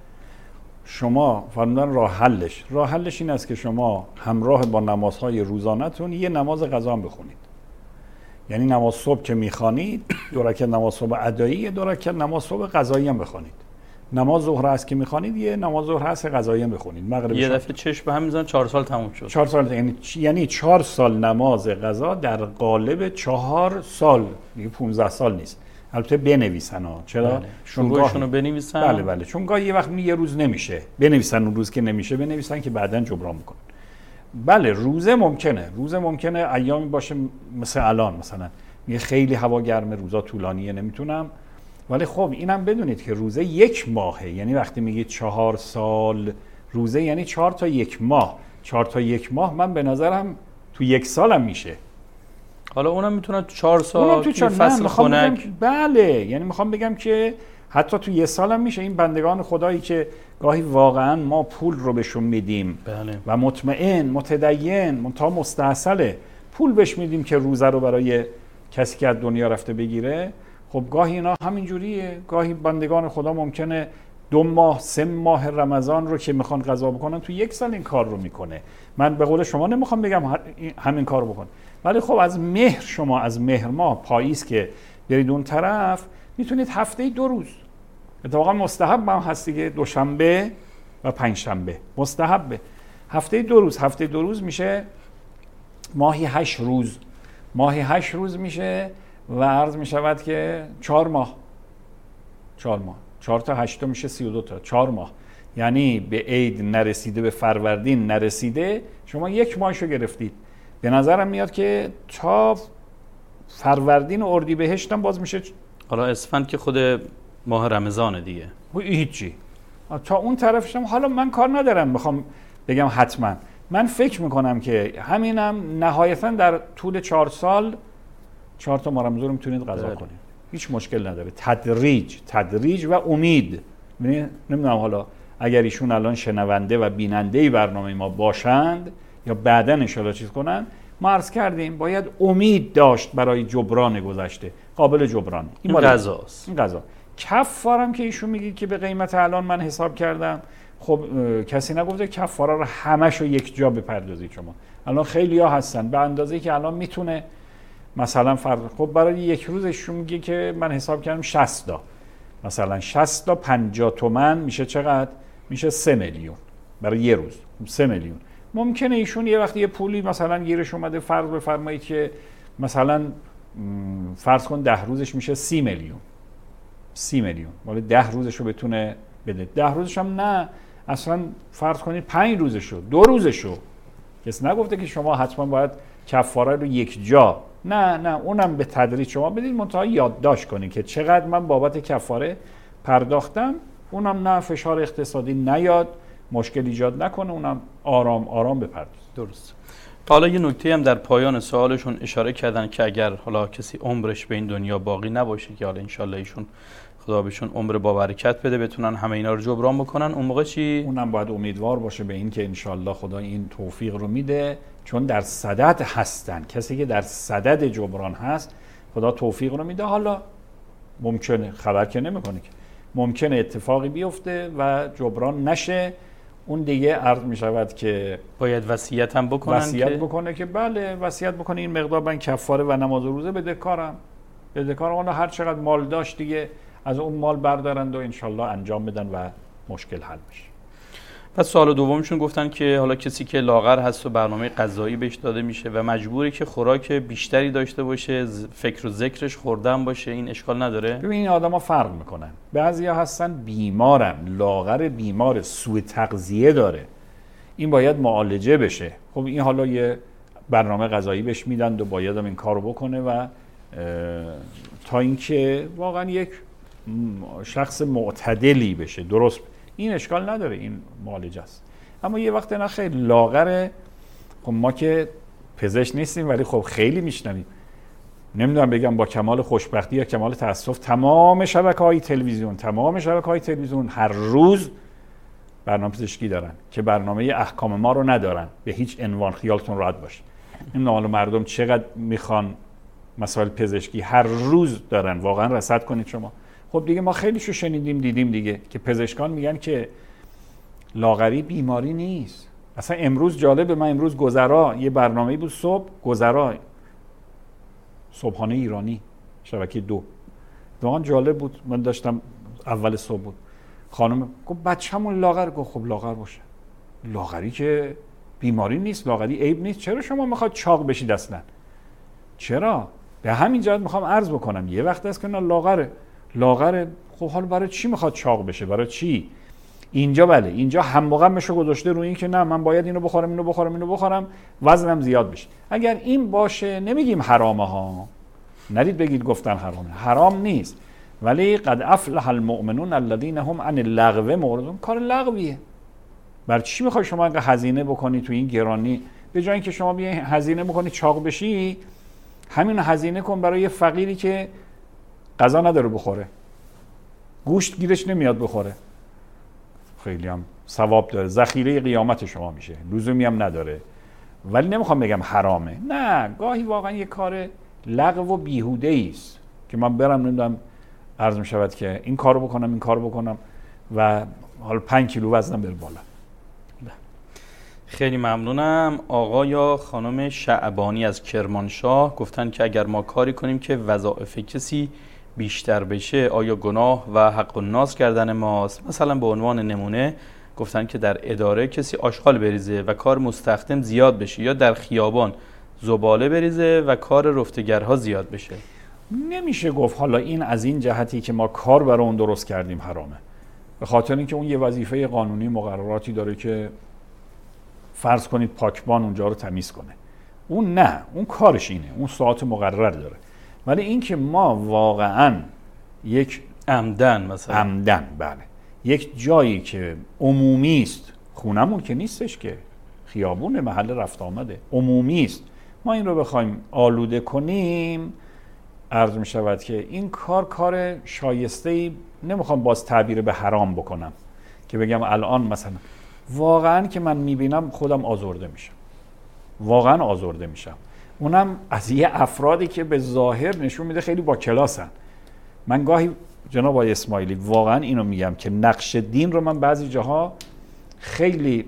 شما فرمودن راه حلش این است که شما همراه با نمازهای روزانه‌تون یه نماز قضا هم بخونید. یعنی نماز صبح که میخوانید 2 رکعت نماز صبح ادایی، 2 رکعت نماز صبح قضایی هم بخونید. نماز ظهر است که میخوانید یه نماز ظهر است قضایی هم بخونید. مغرب یه دفعه چشم به هم میزنن 4 سال تموم شد. 4 سال یعنی 4 سال نماز قضا در قالب 4 سال، دیگه 15 سال نیست. البته بنویسن ها. چرا؟ بله. شروعشون رو بنویسن. بله چون گاهی یه وقت یه روز نمیشه بنویسن، اون روز که نمیشه بنویسن که بعداً جبران میکنن. بله روزه ممکنه ایامی باشه مثل الان، مثلا میگه خیلی هوا گرمه، روزا طولانیه نمیتونم. ولی خب اینم بدونید که روزه 1 ماهه، یعنی وقتی میگید 4 سال روزه یعنی 4 تا 1 ماه. 4 تا 1 ماه من به نظرم تو 1 سالم میشه. حالا اونم میتونه تو 4 سال تو فصل خنک. بله یعنی میخوام بگم که حتی تو یه سال هم میشه. این بندگان خدایی که گاهی واقعا ما پول رو بهشون میدیم و مطمئن متدین تا مستحصله پول بهش میدیم که روزه رو برای کسی که از دنیا رفته بگیره، خب گاهی اینا همینجوریه. گاهی بندگان خدا ممکنه 2 ماه 3 ماه رمضان رو که میخوان قضا بکنن تو 1 سال این کار رو میکنه. من به قول شما نمیخوام بگم همین کار رو بکن، ولی خب از مهر، شما از مهر ماه پاییز که برید اون طرف میتونید هفته 2 روز، اتفاقا مستحب هم هست دیگه، دوشنبه و پنجشنبه مستحبه. هفته 2 روز، هفته 2 روز میشه ماهی 8 روز، ماهی 8 روز میشه و عرض میشود که 4 ماه 4 تا 8 میشه 32 تا 4 ماه، یعنی به عید نرسیده، به فروردین نرسیده، شما 1 ماهشو گرفتید. به نظرم میاد که تا فروردین و اردیبهشت هم باز میشه. حالا اسفند که خود ماه رمضان دیگه هیچی، تا اون طرفش هم حالا من کار ندارم بخوام بگم حتما. من فکر میکنم که همینم نهایتا در طول 4 سال 4 تا ماه رمضان رو میتونید قضا کنید، هیچ مشکل نداره. تدریج و امید. نمیدونم حالا اگر ایشون الان شنونده و بیننده برنامه ما باشند یا بعداً ان شاءالله چیز کنن، ما عرض کردیم باید امید داشت برای جبران گذشته، قابل جبران. این قضاست. این قضا. کفارم که ایشون میگید که به قیمت الان من حساب کردم، خب کسی نگفته کفاره رو همشو یک جا بپردازید شما. الان خیلی‌ها هستن به اندازه‌ای که الان میتونه مثلا خب برای 1 روزشون میگه که من حساب کردم 60 تا، مثلا 60 تا 50 تومن میشه چقدر؟ میشه 3 میلیون برای 1 روز. 3 میلیون. ممکنه ایشون یه وقتی یه پولی مثلا گیرش اومده، فرض بفرمایید که مثلا فرض کن 10 روزش میشه 30 میلیون. 30 میلیون ولی 10 روزشو بتونه بده. 10 روزش هم نه، اصلا فرض کنید 5 روزشو، 2 روزشو. کسی نگفته که شما حتما باید کفاره رو یک جا، نه اونم به تدریج شما بدید، منتها یادداشت کنید که چقدر من بابت کفاره پرداختم، اونم نه فشار اقتصادی نیاد، مشکل ایجاد نکنه، اونم آرام آرام بپردازید. درست. حالا یه نکته هم در پایان سوالشون اشاره کردن که اگر حالا کسی عمرش به این دنیا باقی نباشه، که حالا انشالله ایشون خدا بهشون عمر با برکت بده بتونن همه اینا رو جبران بکنن، اون موقع چی؟ اونم باید امیدوار باشه به این که انشالله خدا این توفیق رو میده، چون در صدد هستن. کسی که در صدد جبران هست خدا توفیق رو میده. حالا ممکنه، خبر که نمیکنه که ممکنه اتفاقی بیفته و جبران نشه، اون دیگه عرض میشود که باید وصیت هم بکنن، وصیت بکنه که بله وصیت بکنه این مقدار من کفاره و نماز و روزه بدهکارم، اون هر چقدر مال داشت دیگه از اون مال بردارند و انشالله انجام بدن و مشکل حل بشه. پس سوال دومشون گفتن که حالا کسی که لاغر هست و برنامه غذایی بهش داده میشه و مجبوری که خوراک بیشتری داشته باشه، فکر و ذکرش خوردن باشه، این اشکال نداره؟ ببین این آدما فرق میکنن. بعضیا هستن بیمارن، لاغر بیمار، سوء تغذیه داره، این باید معالجه بشه. خب این حالا یه برنامه غذایی بهش میدن و باید هم این کارو بکنه و تا اینکه واقعا یک شخص معتدلی بشه، درست، این اشکال نداره، این معالجه است. اما یه وقت نه خیلی لاغره، خب ما که پزشک نیستیم ولی خب خیلی میشنویم، نمیدونم بگم با کمال خوشبختی یا کمال تاسف، تمام شبکه‌های تلویزیون هر روز برنامه پزشکی دارن که برنامه احکام ما رو ندارن به هیچ عنوان. خیالتون راحت باشه. این حالا مردم چقدر میخوان مسائل پزشکی هر روز دارن، واقعا رصد کنید شما. خب دیگه ما خیلیشو شنیدیم دیدیم دیگه که پزشکان میگن که لاغری بیماری نیست. اصلا امروز جالبه، من امروز گذرا یه برنامه‌ای بود صبح، گذرا صبحانه ایرانی شبکه 2، واقعا جالب بود. من داشتم اول صبح بود، خانم گفت بچه‌مون لاغر، گفت خب لاغر باشه، لاغری که بیماری نیست، لاغری عیب نیست، چرا شما میخواد چاق بشید اصلا؟ چرا؟ به همین جهت میخوام عرض بکنم یه وقت است که نه لاغره، خب حالا برای چی میخواد چاق بشه؟ برای چی؟ اینجا بله، اینجا هم موقعش گذاشته روی این که نه من باید اینو بخورم وزنم زیاد بشه. اگر این باشه نمیگیم حرامه ها، نرید بگید گفتن حرامه، حرام نیست، ولی قد افلح المؤمنون الذين هم عن اللغو معرضون. کار لغویه. برای چی میخوای شما اینقدر هزینه بکنی تو این گرانی؟ به جای اینکه شما بیای هزینه بکنی چاق بشی، همین هزینه کن برای یه فقیری که غذا نداره بخوره. گوشت گیرش نمیاد بخوره، خیلی هم ثواب داره، ذخیره قیامت شما میشه، لزومی هم نداره. ولی نمیخوام بگم حرامه، نه، گاهی واقعا یه کار لغو و بیهوده است که من برم نمیدونم عرض میشود که این کارو بکنم این کارو بکنم و حالا 5 کیلو وزنم بره بالا. خیلی ممنونم. آقا یا خانم شعبانی از کرمانشاه گفتن که اگر ما کاری کنیم که وظایف کسی بیشتر بشه آیا گناه و حق الناس کردن ماست؟ مثلا به عنوان نمونه گفتن که در اداره کسی آشغال بریزه و کار مستخدم زیاد بشه، یا در خیابان زباله بریزه و کار رفتگرها زیاد بشه. نمیشه گفت حالا این از این جهتی که ما کار برای اون درست کردیم حرامه، به خاطر اینکه اون یه وظیفه قانونی مقرراتی داره که فرض کنید پاکبان اونجا رو تمیز کنه، اون نه، اون کارش اینه، اون ساعت مقرر داره. ولی اینکه ما واقعاً یک عمدن مثلا عمدن بله یک جایی که عمومی است، خونمون که نیستش که، خیابون محل رفت آمده عمومی است، ما این رو بخوایم آلوده کنیم، عرض می شود که این کار شایسته‌ای نمیخوام باز تعبیر به حرام بکنم که بگم الان مثلا واقعاً که من میبینم خودم آزرده میشم، واقعاً آزرده میشم، اونم از یه افرادی که به ظاهر نشون میده خیلی با کلاسن. من گاهی جناب آقای اسماعیلی واقعاً اینو میگم که نقش دین رو من بعضی جاها خیلی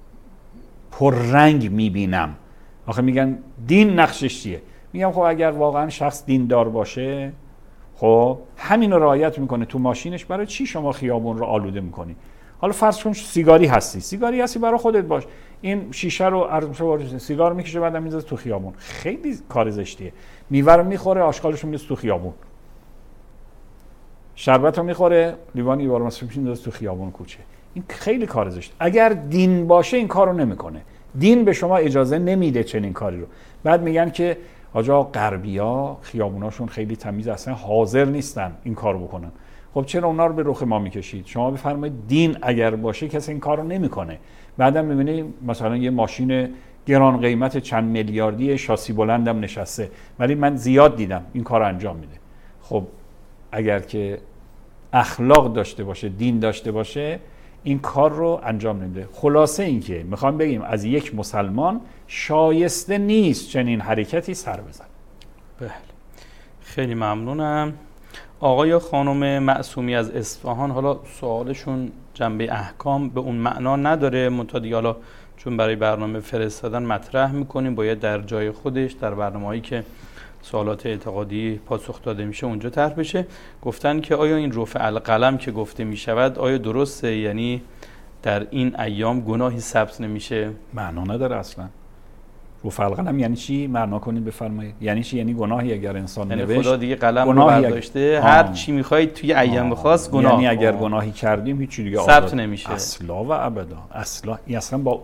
پررنگ میبینم. آخه میگن دین نقشش چیه؟ میگم خب اگر واقعاً شخص دیندار باشه، خب همین رو رعایت میکنه تو ماشینش، برای چی شما خیابون رو آلوده میکنی؟ حالا فرض کن سیگاری هستی برای خودت باش، این شیشه رو سیگار میکشه بعدم میذاره تو خیابون، خیلی کار زشتیه. میوه رو میخوره آشغالش رو میذاره تو خیابون، شربت رو میخوره لیوان ایوار مصرف میذاره تو خیابون کوچه، این خیلی کار زشت. اگر دین باشه این کارو نمیکنه، دین به شما اجازه نمیده چنین کاری رو. بعد میگن که آجا غربیا خیابوناشون خیلی تمیز، اصلا حاضر نیستن این کارو بکنن. خب چرا اونا رو به رخ ما میکشید؟ شما بفرمایید دین اگر باشه کسی این کارو نمیکنه. بعدم میبینی مثلا یه ماشین گران قیمت چند میلیاردی شاسی بلندم نشسته، ولی من زیاد دیدم این کارو انجام میده. خب اگر که اخلاق داشته باشه، دین داشته باشه، این کار رو انجام نمیده. خلاصه این که میخوام بگیم از یک مسلمان شایسته نیست چنین حرکتی سر بزن. بله، خیلی ممنونم. آقا یا خانم معصومی از اصفهان، حالا سوالشون جنبه احکام به اون معنا نداره، منتها دیگه حالا چون برای برنامه فرستادن مطرح میکنیم، باید در جای خودش در برنامه‌هایی که سوالات اعتقادی پاسخ داده میشه اونجا طرح بشه. گفتن که آیا این رفع القلم که گفته میشود آیا درسته؟ یعنی در این ایام گناهی ثبت نمیشه؟ معنا نداره اصلا. رفع القلم یعنی چی؟ معنا کنید بفرمایید. یعنی چی؟ یعنی گناهی اگر انسان یعنی نوشت، خدا دیگه قلم رو برداشته، هر چی میخواید توی ایام خاص گناه، یعنی اگر گناهی کردیم هیچ چیز دیگه ثبت نمیشه اصلا و ابدا. اصلا با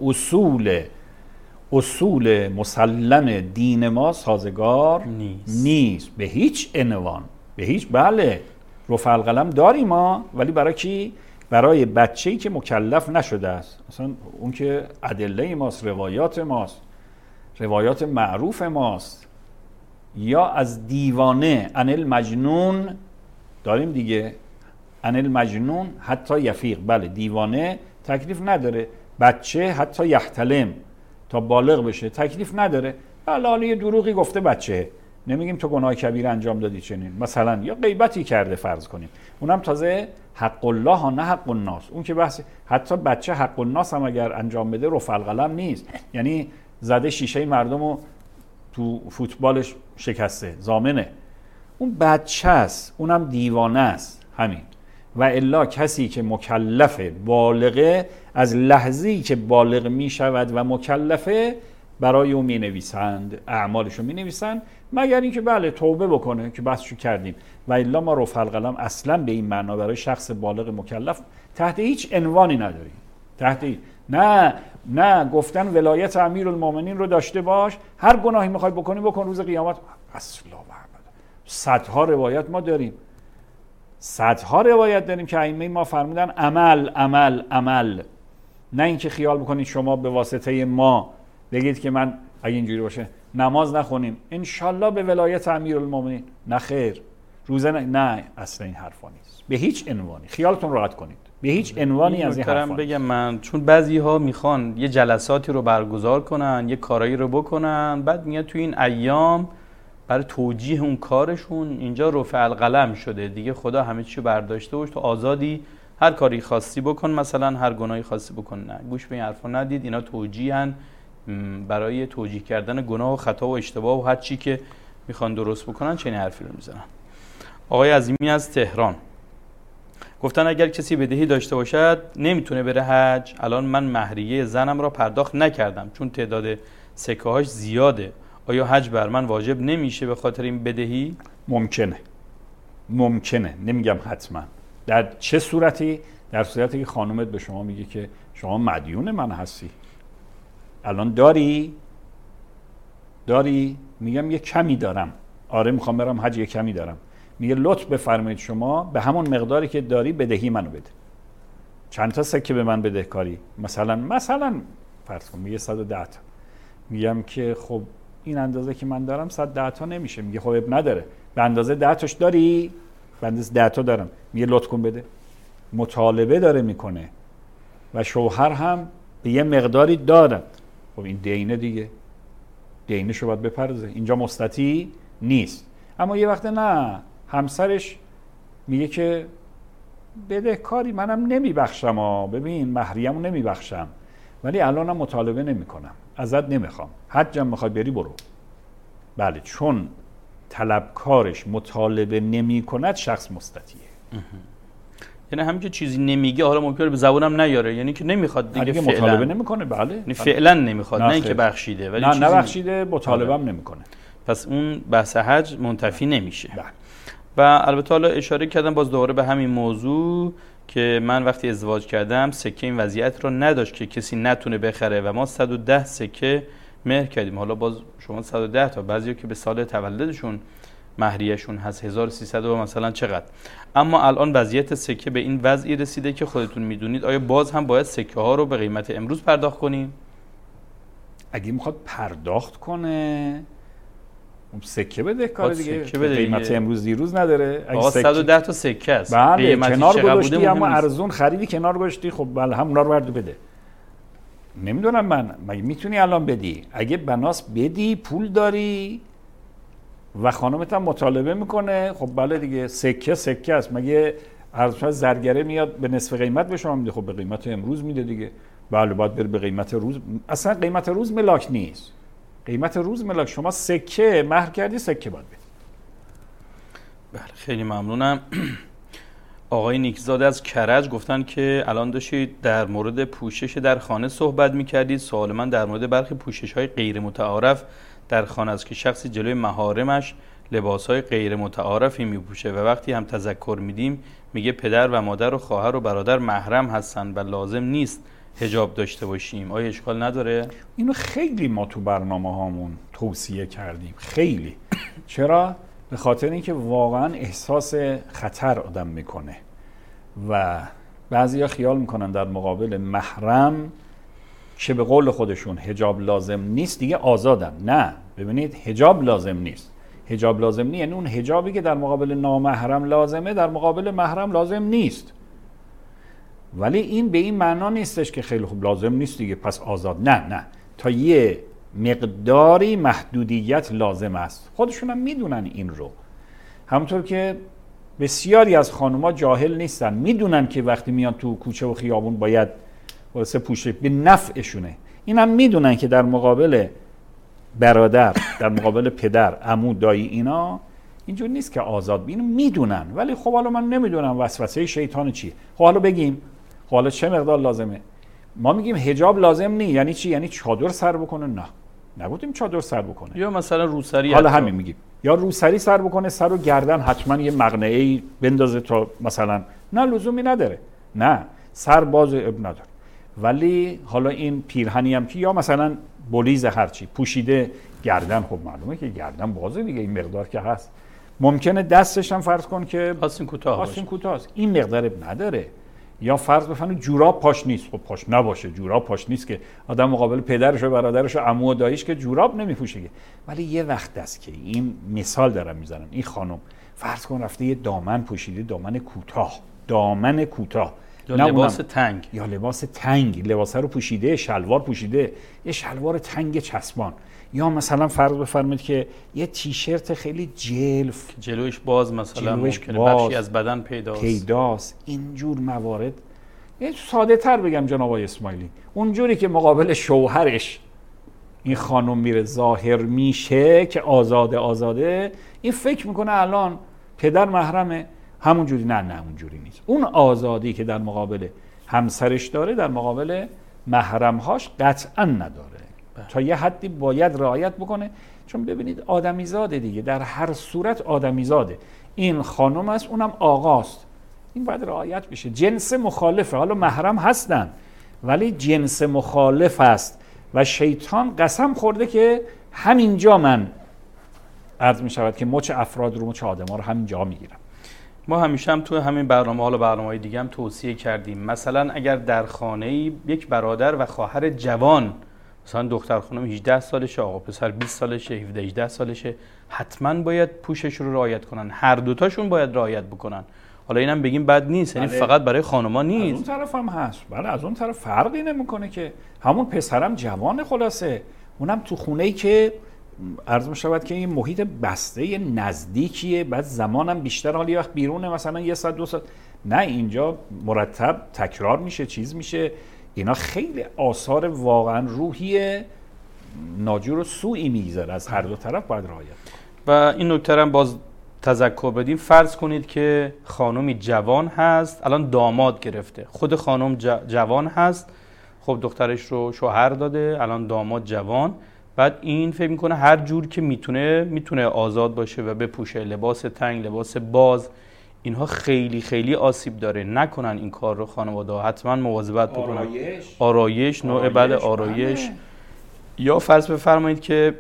اصول مسلم دین ما سازگار نیست به هیچ عنوان، به هیچ. بله رفع القلم داریم ما، ولی برای کی؟ برای بچه‌ای که مکلف نشده است. مثلا اون که ادله ماست، روایات ماست، روایات معروف ماست، یا از دیوانه ان المجنون داریم دیگه، ان المجنون حتی یفیق. بله دیوانه تکلیف نداره، بچه حتی یحتلم تا بالغ بشه تکلیف نداره. بله حالا یه دروغی گفته بچه، نمیگیم تو گناه کبیره انجام دادی چنین، مثلا یا غیبتی کرده فرض کنیم، اونم تازه حق الله ها نه حق الناس. اون که بحث حتی بچه حق الناس هم اگر انجام بده رفع القلم نیست، یعنی زده شیشه مردمو تو فوتبالش شکسته، ضامنه. اون بچه است، اونم دیوانه است، همین. و الا کسی که مکلفه، بالغه، از لحظه‌ای که بالغ می شود و مکلفه برای اون می نویسند، اعمالشو می نویسند، مگر اینکه بله توبه بکنه که بحثشو کردیم. و الا ما رفع القلم اصلا به این معنا برای شخص بالغ مکلف تحت هیچ عنوانی نداریم. تحت نه گفتن ولایت امیرالمومنین رو داشته باش، هر گناهی میخوای بکنی بکن روز قیامت. اصلا و ابدا. صدها روایت ما داریم، صدها روایت داریم که ائمه ما فرمودن عمل عمل عمل، نه اینکه خیال بکنید شما به واسطه ما بگید که من اگه اینجوری باشه نماز نخونیم انشالله به ولایت امیرالمومنین. نه خیر، روزه نه، اصلا این حرفا نیست به هیچ عنوانی. خیالتون راحت کنید، به هیچ عنوانی از این حرفا بگم من، چون بعضی ها میخوان یه جلساتی رو برگزار کنن، یه کارایی رو بکنن، بعد میاد تو این ایام برای توجیه اون کارشون اینجا رفع القلم شده دیگه، خدا همه چی برداشته و تو آزادی هر کاری خاصی بکن، مثلا هر گناهی خاصی بکن. نه، گوش به این حرفا ندید، اینا توجیهن برای توجیه کردن گناه و خطا و اشتباه و هر چی که میخوان درست بکنن چنین حرفی رو میزنن. آقای عظیمی از تهران گفتن اگر کسی بدهی داشته باشد نمیتونه بره حج. الان من مهریه زنم را پرداخت نکردم چون تعداد سکه هاش زیاده، آیا حج بر من واجب نمیشه به خاطر این بدهی؟ ممکنه، نمیگم حتما. در چه صورتی؟ در صورتی که خانومت به شما میگه که شما مدیون من هستی، الان داری؟ میگم یه کمی دارم، آره میخوام برم حج، یه کمی دارم. میگه لطف بفرمایید شما به همون مقداری که داری بدهی منو بده. چند تا سکه به من بدهکاری؟ مثلا فرض کن میگه 110 تا. میگم که خب این اندازه که من دارم 110 تا نمیشه. میگه خب اب نداره، به اندازه 10 تاش داری؟ به اندازه 10 تا دارم. میگه لطف کن بده. مطالبه داره میکنه و شوهر هم به یه مقداری دارد. خب این دینه دیگه، دینشو باید بپرزه، اینجا مستطیع نیست. اما یه وقت نه، همسرش میگه که بدهکاری منم نمیبخشم، ببین مهریه‌مو نمیبخشم، ولی الانم مطالبه نمیکنم، ازت نمیخوام، حجم میخوای بری برو. بله، چون طلبکارش مطالبه نمیکند شخص مستطیعه. یعنی همین که چیزی نمیگه، حالا ممکنه به زبونم نیاره، یعنی که نمیخواد دیگه، فعلا مطالبه نمیکنه. بله، یعنی فعلا نمیخواد، نه اینکه بخشیده، ولی نه نبخشیده، مطالبه هم نمیکنه. پس اون بحث حج منتفی نمیشه. بله. و البته حالا اشاره کردم باز دوباره به همین موضوع که من وقتی ازدواج کردم سکه این وضعیت رو نداشت که کسی نتونه بخره و ما 110 سکه مهر کردیم. حالا باز شما 110 تا، بعضیا که به سال تولدشون مهریه‌شون هست 1300 و مثلا چقدر. اما الان وضعیت سکه به این وضعی رسیده که خودتون میدونید. آیا باز هم باید سکه ها رو به قیمت امروز پرداخت کنیم؟ اگه میخواد پرداخت کنه سکه بده کار دیگه، قیمت امروز دیروز نداره. آقا 110 تا سکه است، بله، کنار گذاشتی اما ارزون خریدی، کنار گذاشتی، خب بله همونا رو برد بده. نمیدونم من مگه میتونی الان بدی؟ اگه بناس بدی، پول داری و خانمت هم مطالبه میکنه، خب بله دیگه، سکه است. مگه ارزش زرگره میاد به نصف قیمت به شما میده؟ خب به قیمت امروز میده دیگه. بله باید بره به قیمت روز. اصلا قیمت روز ملاک نیست، قیمت روز ملاک. شما سکه مهر کردی، سکه باید بدی. بله خیلی ممنونم. آقای نیکزاده از کرج گفتن که الان داشتید در مورد پوشش در خانه صحبت میکردید. سوال من در مورد برخی پوشش های غیر متعارف در خانه است که شخصی جلوی محارمش لباس های غیر متعارفی میپوشه و وقتی هم تذکر میدیم میگه پدر و مادر و خواهر و برادر محرم هستن و لازم نیست حجاب داشته باشیم. آیا اشکال نداره؟ اینو خیلی ما تو برنامه هامون توصیه کردیم، خیلی. چرا؟ به خاطر اینکه واقعا احساس خطر آدم میکنه و بعضیا خیال میکنن در مقابل محرم که به قول خودشون حجاب لازم نیست دیگه آزادن. نه، ببینید حجاب لازم نیست. حجاب لازم نیست یعنی اون حجابی که در مقابل نامحرم لازمه در مقابل محرم لازم نیست. ولی این به این معنا نیستش که خیلی خوب لازم نیست دیگه پس آزاد. نه، تا یه مقداری محدودیت لازم است. خودشون هم میدونن این رو. همونطور که بسیاری از خانوما جاهل نیستن، میدونن که وقتی میان تو کوچه و خیابون باید واسه پوشه به نفعشونه. این هم میدونن که در مقابل برادر، در مقابل پدر، عمو، دایی، اینا اینجور نیست که آزاد. اینو میدونن. ولی خب حالا من نمیدونم وسوسه شیطان چیه. خب حالا بگیم خب حالا چه مقدار لازمه؟ ما میگیم حجاب لازم نیست. یعنی چی؟ یعنی چادر سر بکنه؟ نه، نگفتیم چادر سر بکنه. یا مثلا روسری. حالا همین میگیم یا روسری سر بکنه، سر و گردن حتما یه مقنعه‌ای بندازه تا مثلا، نه لزومی نداره. نه، سر باز اب نداره. ولی حالا این پیرهنی هم که یا مثلا بلیز هرچی پوشیده، گردن خب معلومه که گردن بازه دیگه، این مقدار که هست. ممکنه دستش هم فرض کن که آستین کوتاه است. این مقدار نداره. یا فرض بفرمایید جوراب پاش نیست، خب پاش نباشه، جوراب پاش نیست که آدم مقابل پدرش و برادرش و عمو و داییش که جوراب نمیپوشه. ولی یه وقت است که این مثال دارم میزنم، این خانم فرض کن رفته یه دامن پوشیده، دامن کوتاه یا لباس تنگ، یا لباس تنگ، لباس رو پوشیده، شلوار پوشیده، یه شلوار تنگ چسبان، یا مثلا فرض بفرمایید که یه تیشرت خیلی جلف جلوش باز، مثلا ممکنه بخشی از بدن پیداست. اینجور موارد یه ساده تر بگم جناب آقای اسماعیلی، اونجوری که مقابل شوهرش این خانم میره ظاهر میشه که آزاده، این فکر میکنه الان پدر محرمه، همونجوری نه اونجوری نیست. اون آزادی که در مقابل همسرش داره در مقابل محرمهاش قطعا نداره. تا یه حدی باید رعایت بکنه، چون ببینید آدمیزاده دیگه، در هر صورت آدمیزاده. این خانم است، اونم آقاست، این باید رعایت بشه. جنس مخالفه، حالا محرم هستن ولی جنس مخالف است و شیطان قسم خورده که همینجا من عرض می شود که مچ افراد رو، مچ آدم ها رو همینجا میگیرم. ما همیشه هم توی همین برنامه ها و برنامه‌های دیگه هم توصیه کردیم، مثلا اگر در خانه‌ای یک برادر و خواهر جوان، مثلا دختر خانم 18 سالشه، آقا پسر 20 سالشه، 17 18 سالشه، حتما باید پوشش رو رعایت کنن، هر دوتاشون باید رعایت بکنن. حالا اینم بگیم بد نیست، یعنی فقط برای خانوما نیست، از اون طرف هم هست. بله از اون طرف فرقی نمیکنه که همون پسرم جوان، خلاصه اونم تو خونه‌ای که عرض می‌شود که این محیط بسته نزدیکیه، بعد زمانم بیشتر، حالی وقت بیرونه مثلا 1 ساعت 2 ساعت، نه اینجا مرتب تکرار میشه، چیز میشه. اینا خیلی آثار واقعا روحی ناجور و سوئی میگذاره، از هر دو طرف باید رعایت. و این نکته هم باز تذکر بدیم، فرض کنید که خانمی جوان هست، الان داماد گرفته، خود خانم جوان هست، خب دخترش رو شوهر داده، الان داماد جوان، بعد این فکر میکنه هر جور که میتونه آزاد باشه و بپوشه، لباس تنگ، لباس باز، اینها خیلی خیلی آسیب داره. نکنن این کار رو خانواده ها، حتما مواظبت بکنن. آرایش نوع بله آرایش. یا فرض بفرمایید که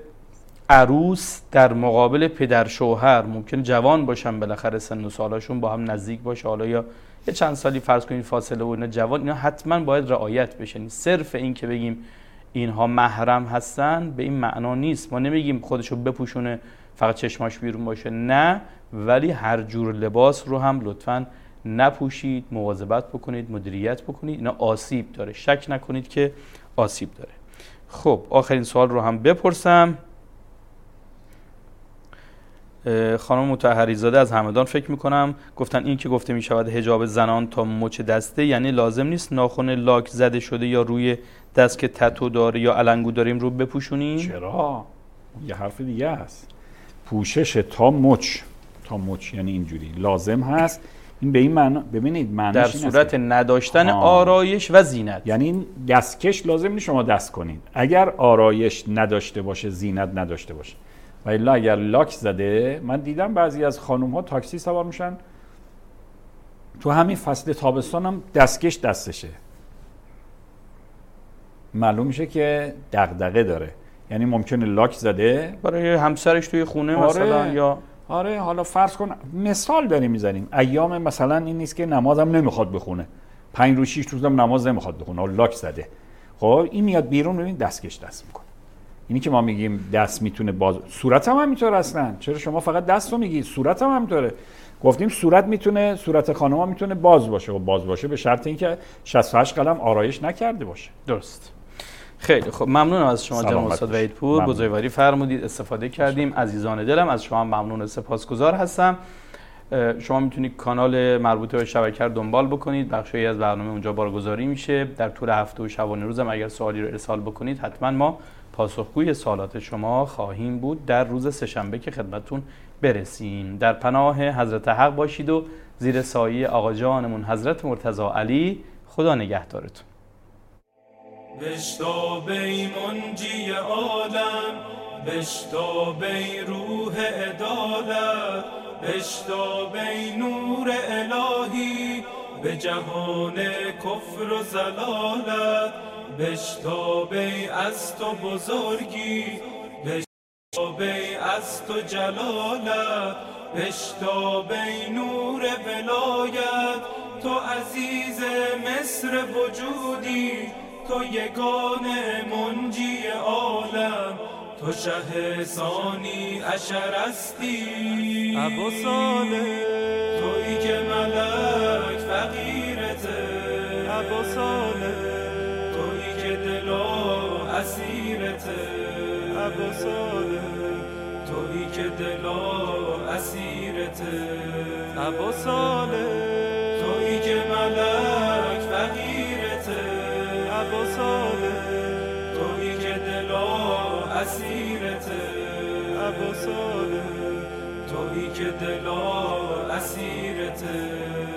عروس در مقابل پدر شوهر ممکن جوان باشن، بالاخره سن و سالاشون با هم نزدیک باشه، حالا یا یه چند سالی فرض کنید فاصله و اینا جوان، اینا حتما باید رعایت بشه. صرف این که بگیم اینها محرم هستن به این معنا نیست، ما نمیگیم خودشو بپوشونه فقط چشماش بیرون باشه، نه، ولی هر جور لباس رو هم لطفاً نپوشید، مواظبت بکنید، مدیریت بکنید، اینا آسیب داره، شک نکنید که آسیب داره. خب آخرین سوال رو هم بپرسم. خانم مطهری زاده از همدان فکر میکنم گفتن این که گفته میشود حجاب زنان تا مچ دسته، یعنی لازم نیست ناخن لاک زده شده یا روی دست که تتو داره یا علنگو داریم رو بپوشونیم؟ چرا؟ یه حرف دیگه هست، پوشش تا مچ یعنی اینجوری لازم هست. این به این معنا، ببینید معنیش در صورت نداشتن آرایش و زینت، یعنی این دستکش لازم نیست شما دست کنید اگر آرایش نداشته باشه، زینت نداشته باشه. و الا اگر لاک زده، من دیدم بعضی از خانوم ها تاکسی سوار میشن تو همین فصل تابستان هم دستکش دستشه، معلوم میشه که دغدغه داره، یعنی ممکنه لاک زده برای همسرش توی خونه مثلا، یا حالا فرض کن مثال داریم میزنیم، ایام مثلا این نیست که نمازم نمیخواد بخونه، 5 روز 6 روزم نماز نمیخواد بخونه، لاک زده، خب این میاد بیرون، ببین دستکش دست میکنه. اینی که ما میگیم دست میتونه باز، صورت هم همینطور اصلا، چرا شما فقط دست رو میگی؟ صورت هم همینطوره. گفتیم صورت میتونه، صورت خانم ها میتونه باز باشه، و باز باشه به شرط اینکه 68 قلم آرایش نکرده باشه. درست. خیلی خب، ممنونم از شما جناب استاد وحیدپور، بزرگواری فرمودید، استفاده کردیم. عزیزان دلم از شما ممنون و سپاسگزار هستم. شما میتونید کانال مربوطه به شبکه رو دنبال بکنید، بخشی از برنامه اونجا بارگذاری میشه. در طول هفته و شبانه روزم اگر سوالی رو ارسال بکنید حتما ما پاسخگوی سوالات شما خواهیم بود در روز سه‌شنبه که خدمتتون برسیم. در پناه حضرت حق باشید و زیر سایه آقا جانمون حضرت مرتضی علی. خدا نگهدارتون. بشتاب ای منجی عالم، بشتاب ای روح عدالت، بشتاب ای نور الهی به جهان کفر و ضلالت، بشتاب ای از تو بزرگی، بشتاب ای از تو جلالت، بشتاب ای نور ولایت تو عزیز مصر وجودی، تو یگانه منجی عالم، تو شه ثانی عشر هستی ابا صالح، تویی که ملک فقیرته ابا صالح، تویی که دلا اسیرته ابا صالح، تویی که دلا اسیرته ابا صالح، تویی که ملک فقیرته ابا صالح، تویی که دلا اسیرته ابا صالح، تویی که دلا اسیرته